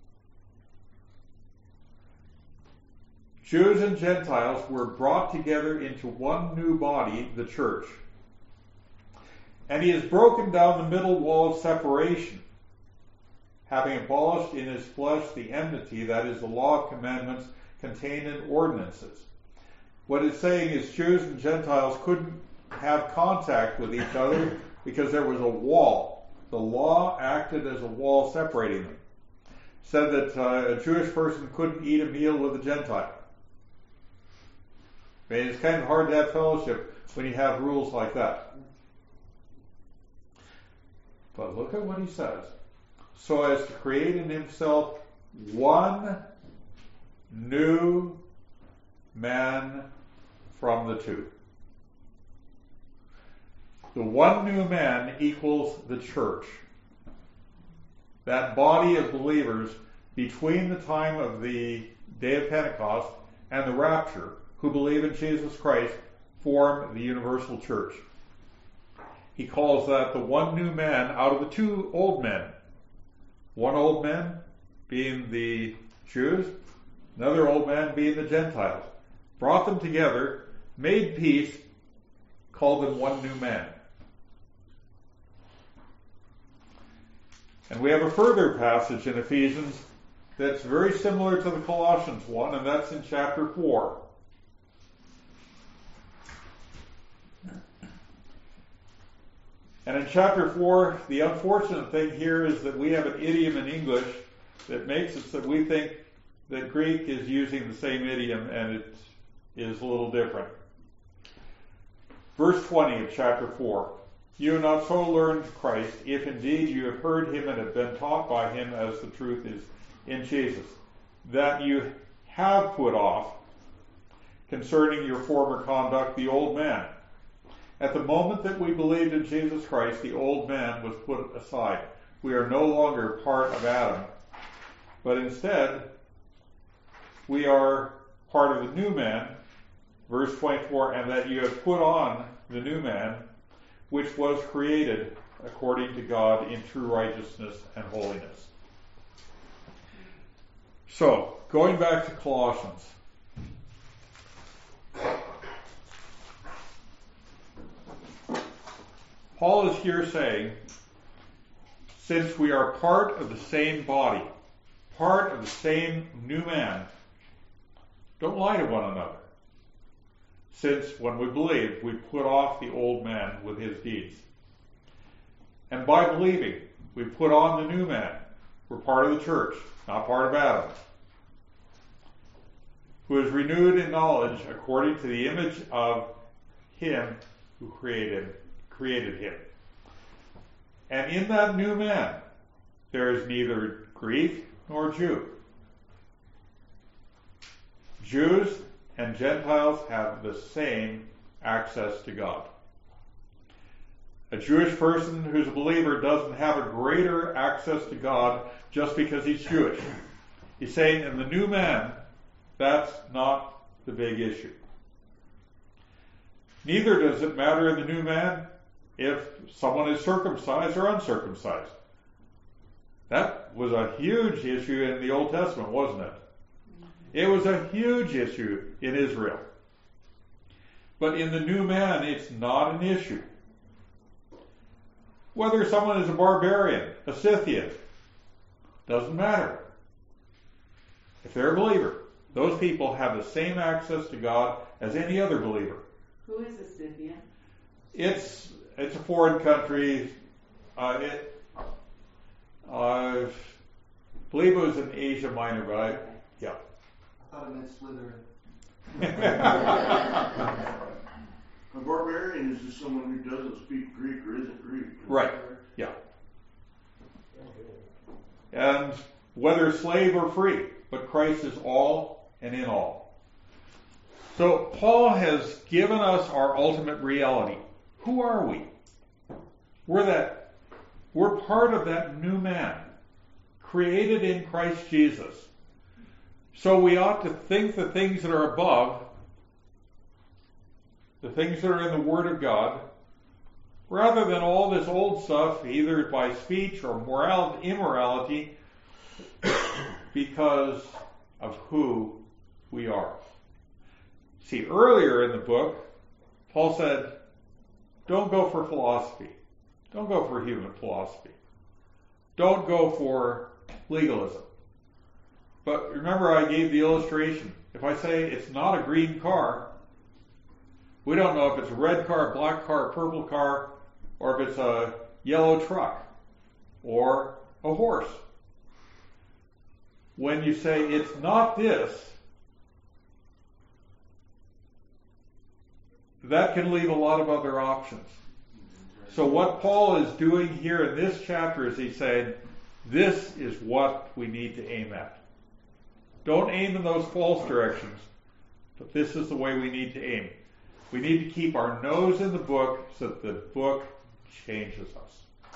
Jews and Gentiles were brought together into one new body, the church. And he has broken down the middle wall of separation, having abolished in his flesh the enmity, that is, the law of commandments contained in ordinances. What it's saying is Jews and Gentiles couldn't have contact with each other because there was a wall. The law acted as a wall separating them. It said that uh, a Jewish person couldn't eat a meal with a Gentile. I mean, it's kind of hard to have fellowship when you have rules like that. But look at what he says. So as to create in himself one new man from the two. The one new man equals the church. That body of believers between the time of the day of Pentecost and the rapture who believe in Jesus Christ form the universal church. He calls that the one new man out of the two old men. One old man being the Jews, another old man being the Gentiles. Brought them together, made peace, called them one new man. And we have a further passage in Ephesians that's very similar to the Colossians one, and that's in chapter four. And in chapter four, the unfortunate thing here is that we have an idiom in English that makes it so that we think that Greek is using the same idiom, and it is a little different. Verse twenty of chapter four. You have not so learned Christ, if indeed you have heard him and have been taught by him as the truth is in Jesus, that you have put off, concerning your former conduct, the old man. At the moment that we believed in Jesus Christ, the old man was put aside. We are no longer part of Adam, but instead, we are part of the new man, verse twenty-four, and that you have put on the new man, which was created according to God in true righteousness and holiness. So, going back to Colossians. Paul is here saying, since we are part of the same body, part of the same new man, don't lie to one another. Since when we believe, we put off the old man with his deeds. And by believing, we put on the new man. We're part of the church, not part of Adam, who is renewed in knowledge according to the image of him who created created him. And in that new man, there is neither Greek nor Jew. Jews and Gentiles have the same access to God. A Jewish person who's a believer doesn't have a greater access to God just because he's Jewish. He's saying in the new man, that's not the big issue. Neither does it matter in the new man if someone is circumcised or uncircumcised. That was a huge issue in the Old Testament, wasn't it? It was a huge issue in Israel. But in the new man, it's not an issue. Whether someone is a barbarian, a Scythian, doesn't matter. If they're a believer, those people have the same access to God as any other believer. Who is a Scythian? It's it's a foreign country. Uh, it, uh, I believe it was in Asia Minor, but I, yeah. I thought it meant Slytherin. A barbarian is just someone who doesn't speak Greek or isn't Greek. Right. Yeah. And whether slave or free, but Christ is all and in all. So Paul has given us our ultimate reality. Who are we? We're that, we're part of that new man, created in Christ Jesus. So we ought to think the things that are above, the things that are in the Word of God, rather than all this old stuff, either by speech or moral, immorality, because of who we are. See, earlier in the book, Paul said, don't go for philosophy. Don't go for human philosophy. Don't go for legalism. But remember, I gave the illustration. If I say it's not a green car, we don't know if it's a red car, black car, purple car, or if it's a yellow truck or a horse. When you say it's not this, that can leave a lot of other options. So what Paul is doing here in this chapter is he's saying, this is what we need to aim at. Don't aim in those false directions, but this is the way we need to aim. We need to keep our nose in the book so that the book changes us.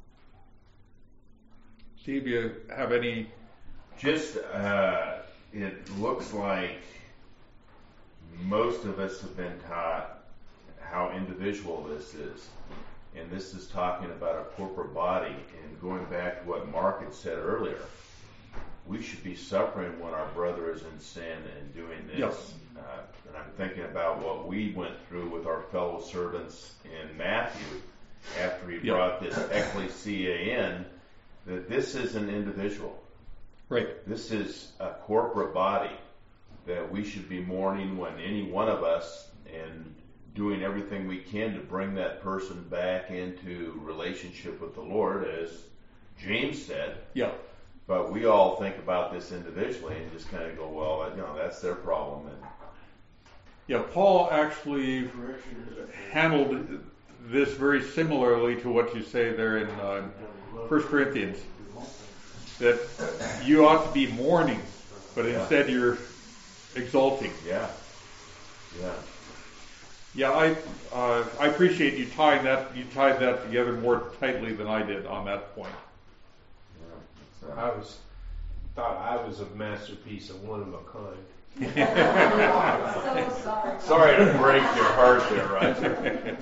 Steve, do you have any? Just, uh, it looks like most of us have been taught how individual this is. And this is talking about a corporate body. And going back to what Mark had said earlier, we should be suffering when our brother is in sin and doing this. Yes. Uh, and I'm thinking about what we went through with our fellow servants in Matthew after he Yep. brought this ecclesia in, that this is an individual. Right. This is a corporate body that we should be mourning when any one of us and doing everything we can to bring that person back into relationship with the Lord, as James said. Yeah. But we all think about this individually and just kind of go, well, you know, that's their problem. And Yeah, Paul actually handled this very similarly to what you say there in uh, First Corinthians. That you ought to be mourning, but Yeah. instead you're exalting. yeah, yeah. Yeah, I uh, I appreciate you tying that you tied that together more tightly than I did on that point. yeah. I was thought I was a masterpiece of one of a kind. So sorry. Sorry to break your heart there, Roger.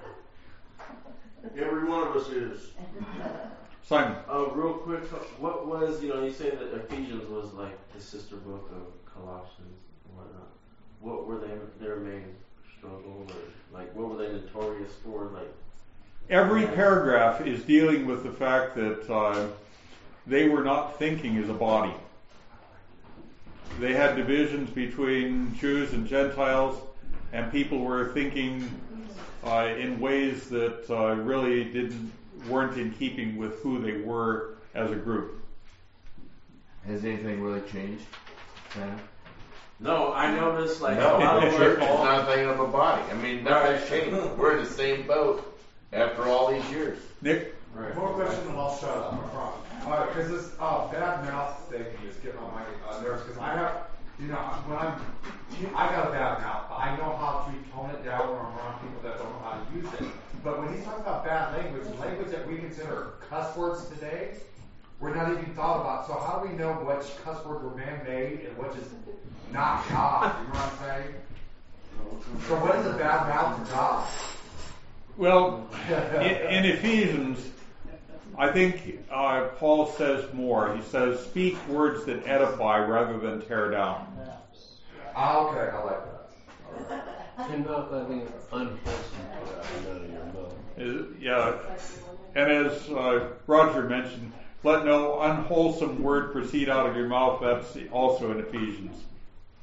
Every one of us is. Simon. Uh, real quick, what was, you know, you say that Ephesians was like the sister book of Colossians and whatnot. What were they, their main struggle, or like what were they notorious for? Like Every paragraph is dealing with the fact that uh, they were not thinking as a body. They had divisions between Jews and Gentiles, and people were thinking uh, in ways that uh, really didn't weren't in keeping with who they were as a group. Has anything really changed, Sam? no, I noticed like No, a lot the of church is Paul- not thinking of a body. I mean, nothing's changed. We're in the same boat after all these years. Nick? Right. More questions and I'll shut up. Because this uh, bad mouth thing is getting on my uh, nerves. Because I have, you know, when I'm, I got a bad mouth, but I know how to tone it down when I'm around people that don't know how to use it. But when he's talking about bad language, language that we consider cuss words today, we're not even thought about. So how do we know which cuss words were man-made and which is not God? You know what I'm saying? So what is a bad mouth to God? Well, in, in Ephesians, I think uh, Paul says more. He says, speak words that edify rather than tear down. Ah, okay, I like that. And not letting unwholesome come out of your mouth. Is- yeah. And as uh, Roger mentioned, let no unwholesome word proceed out of your mouth. That's also in Ephesians.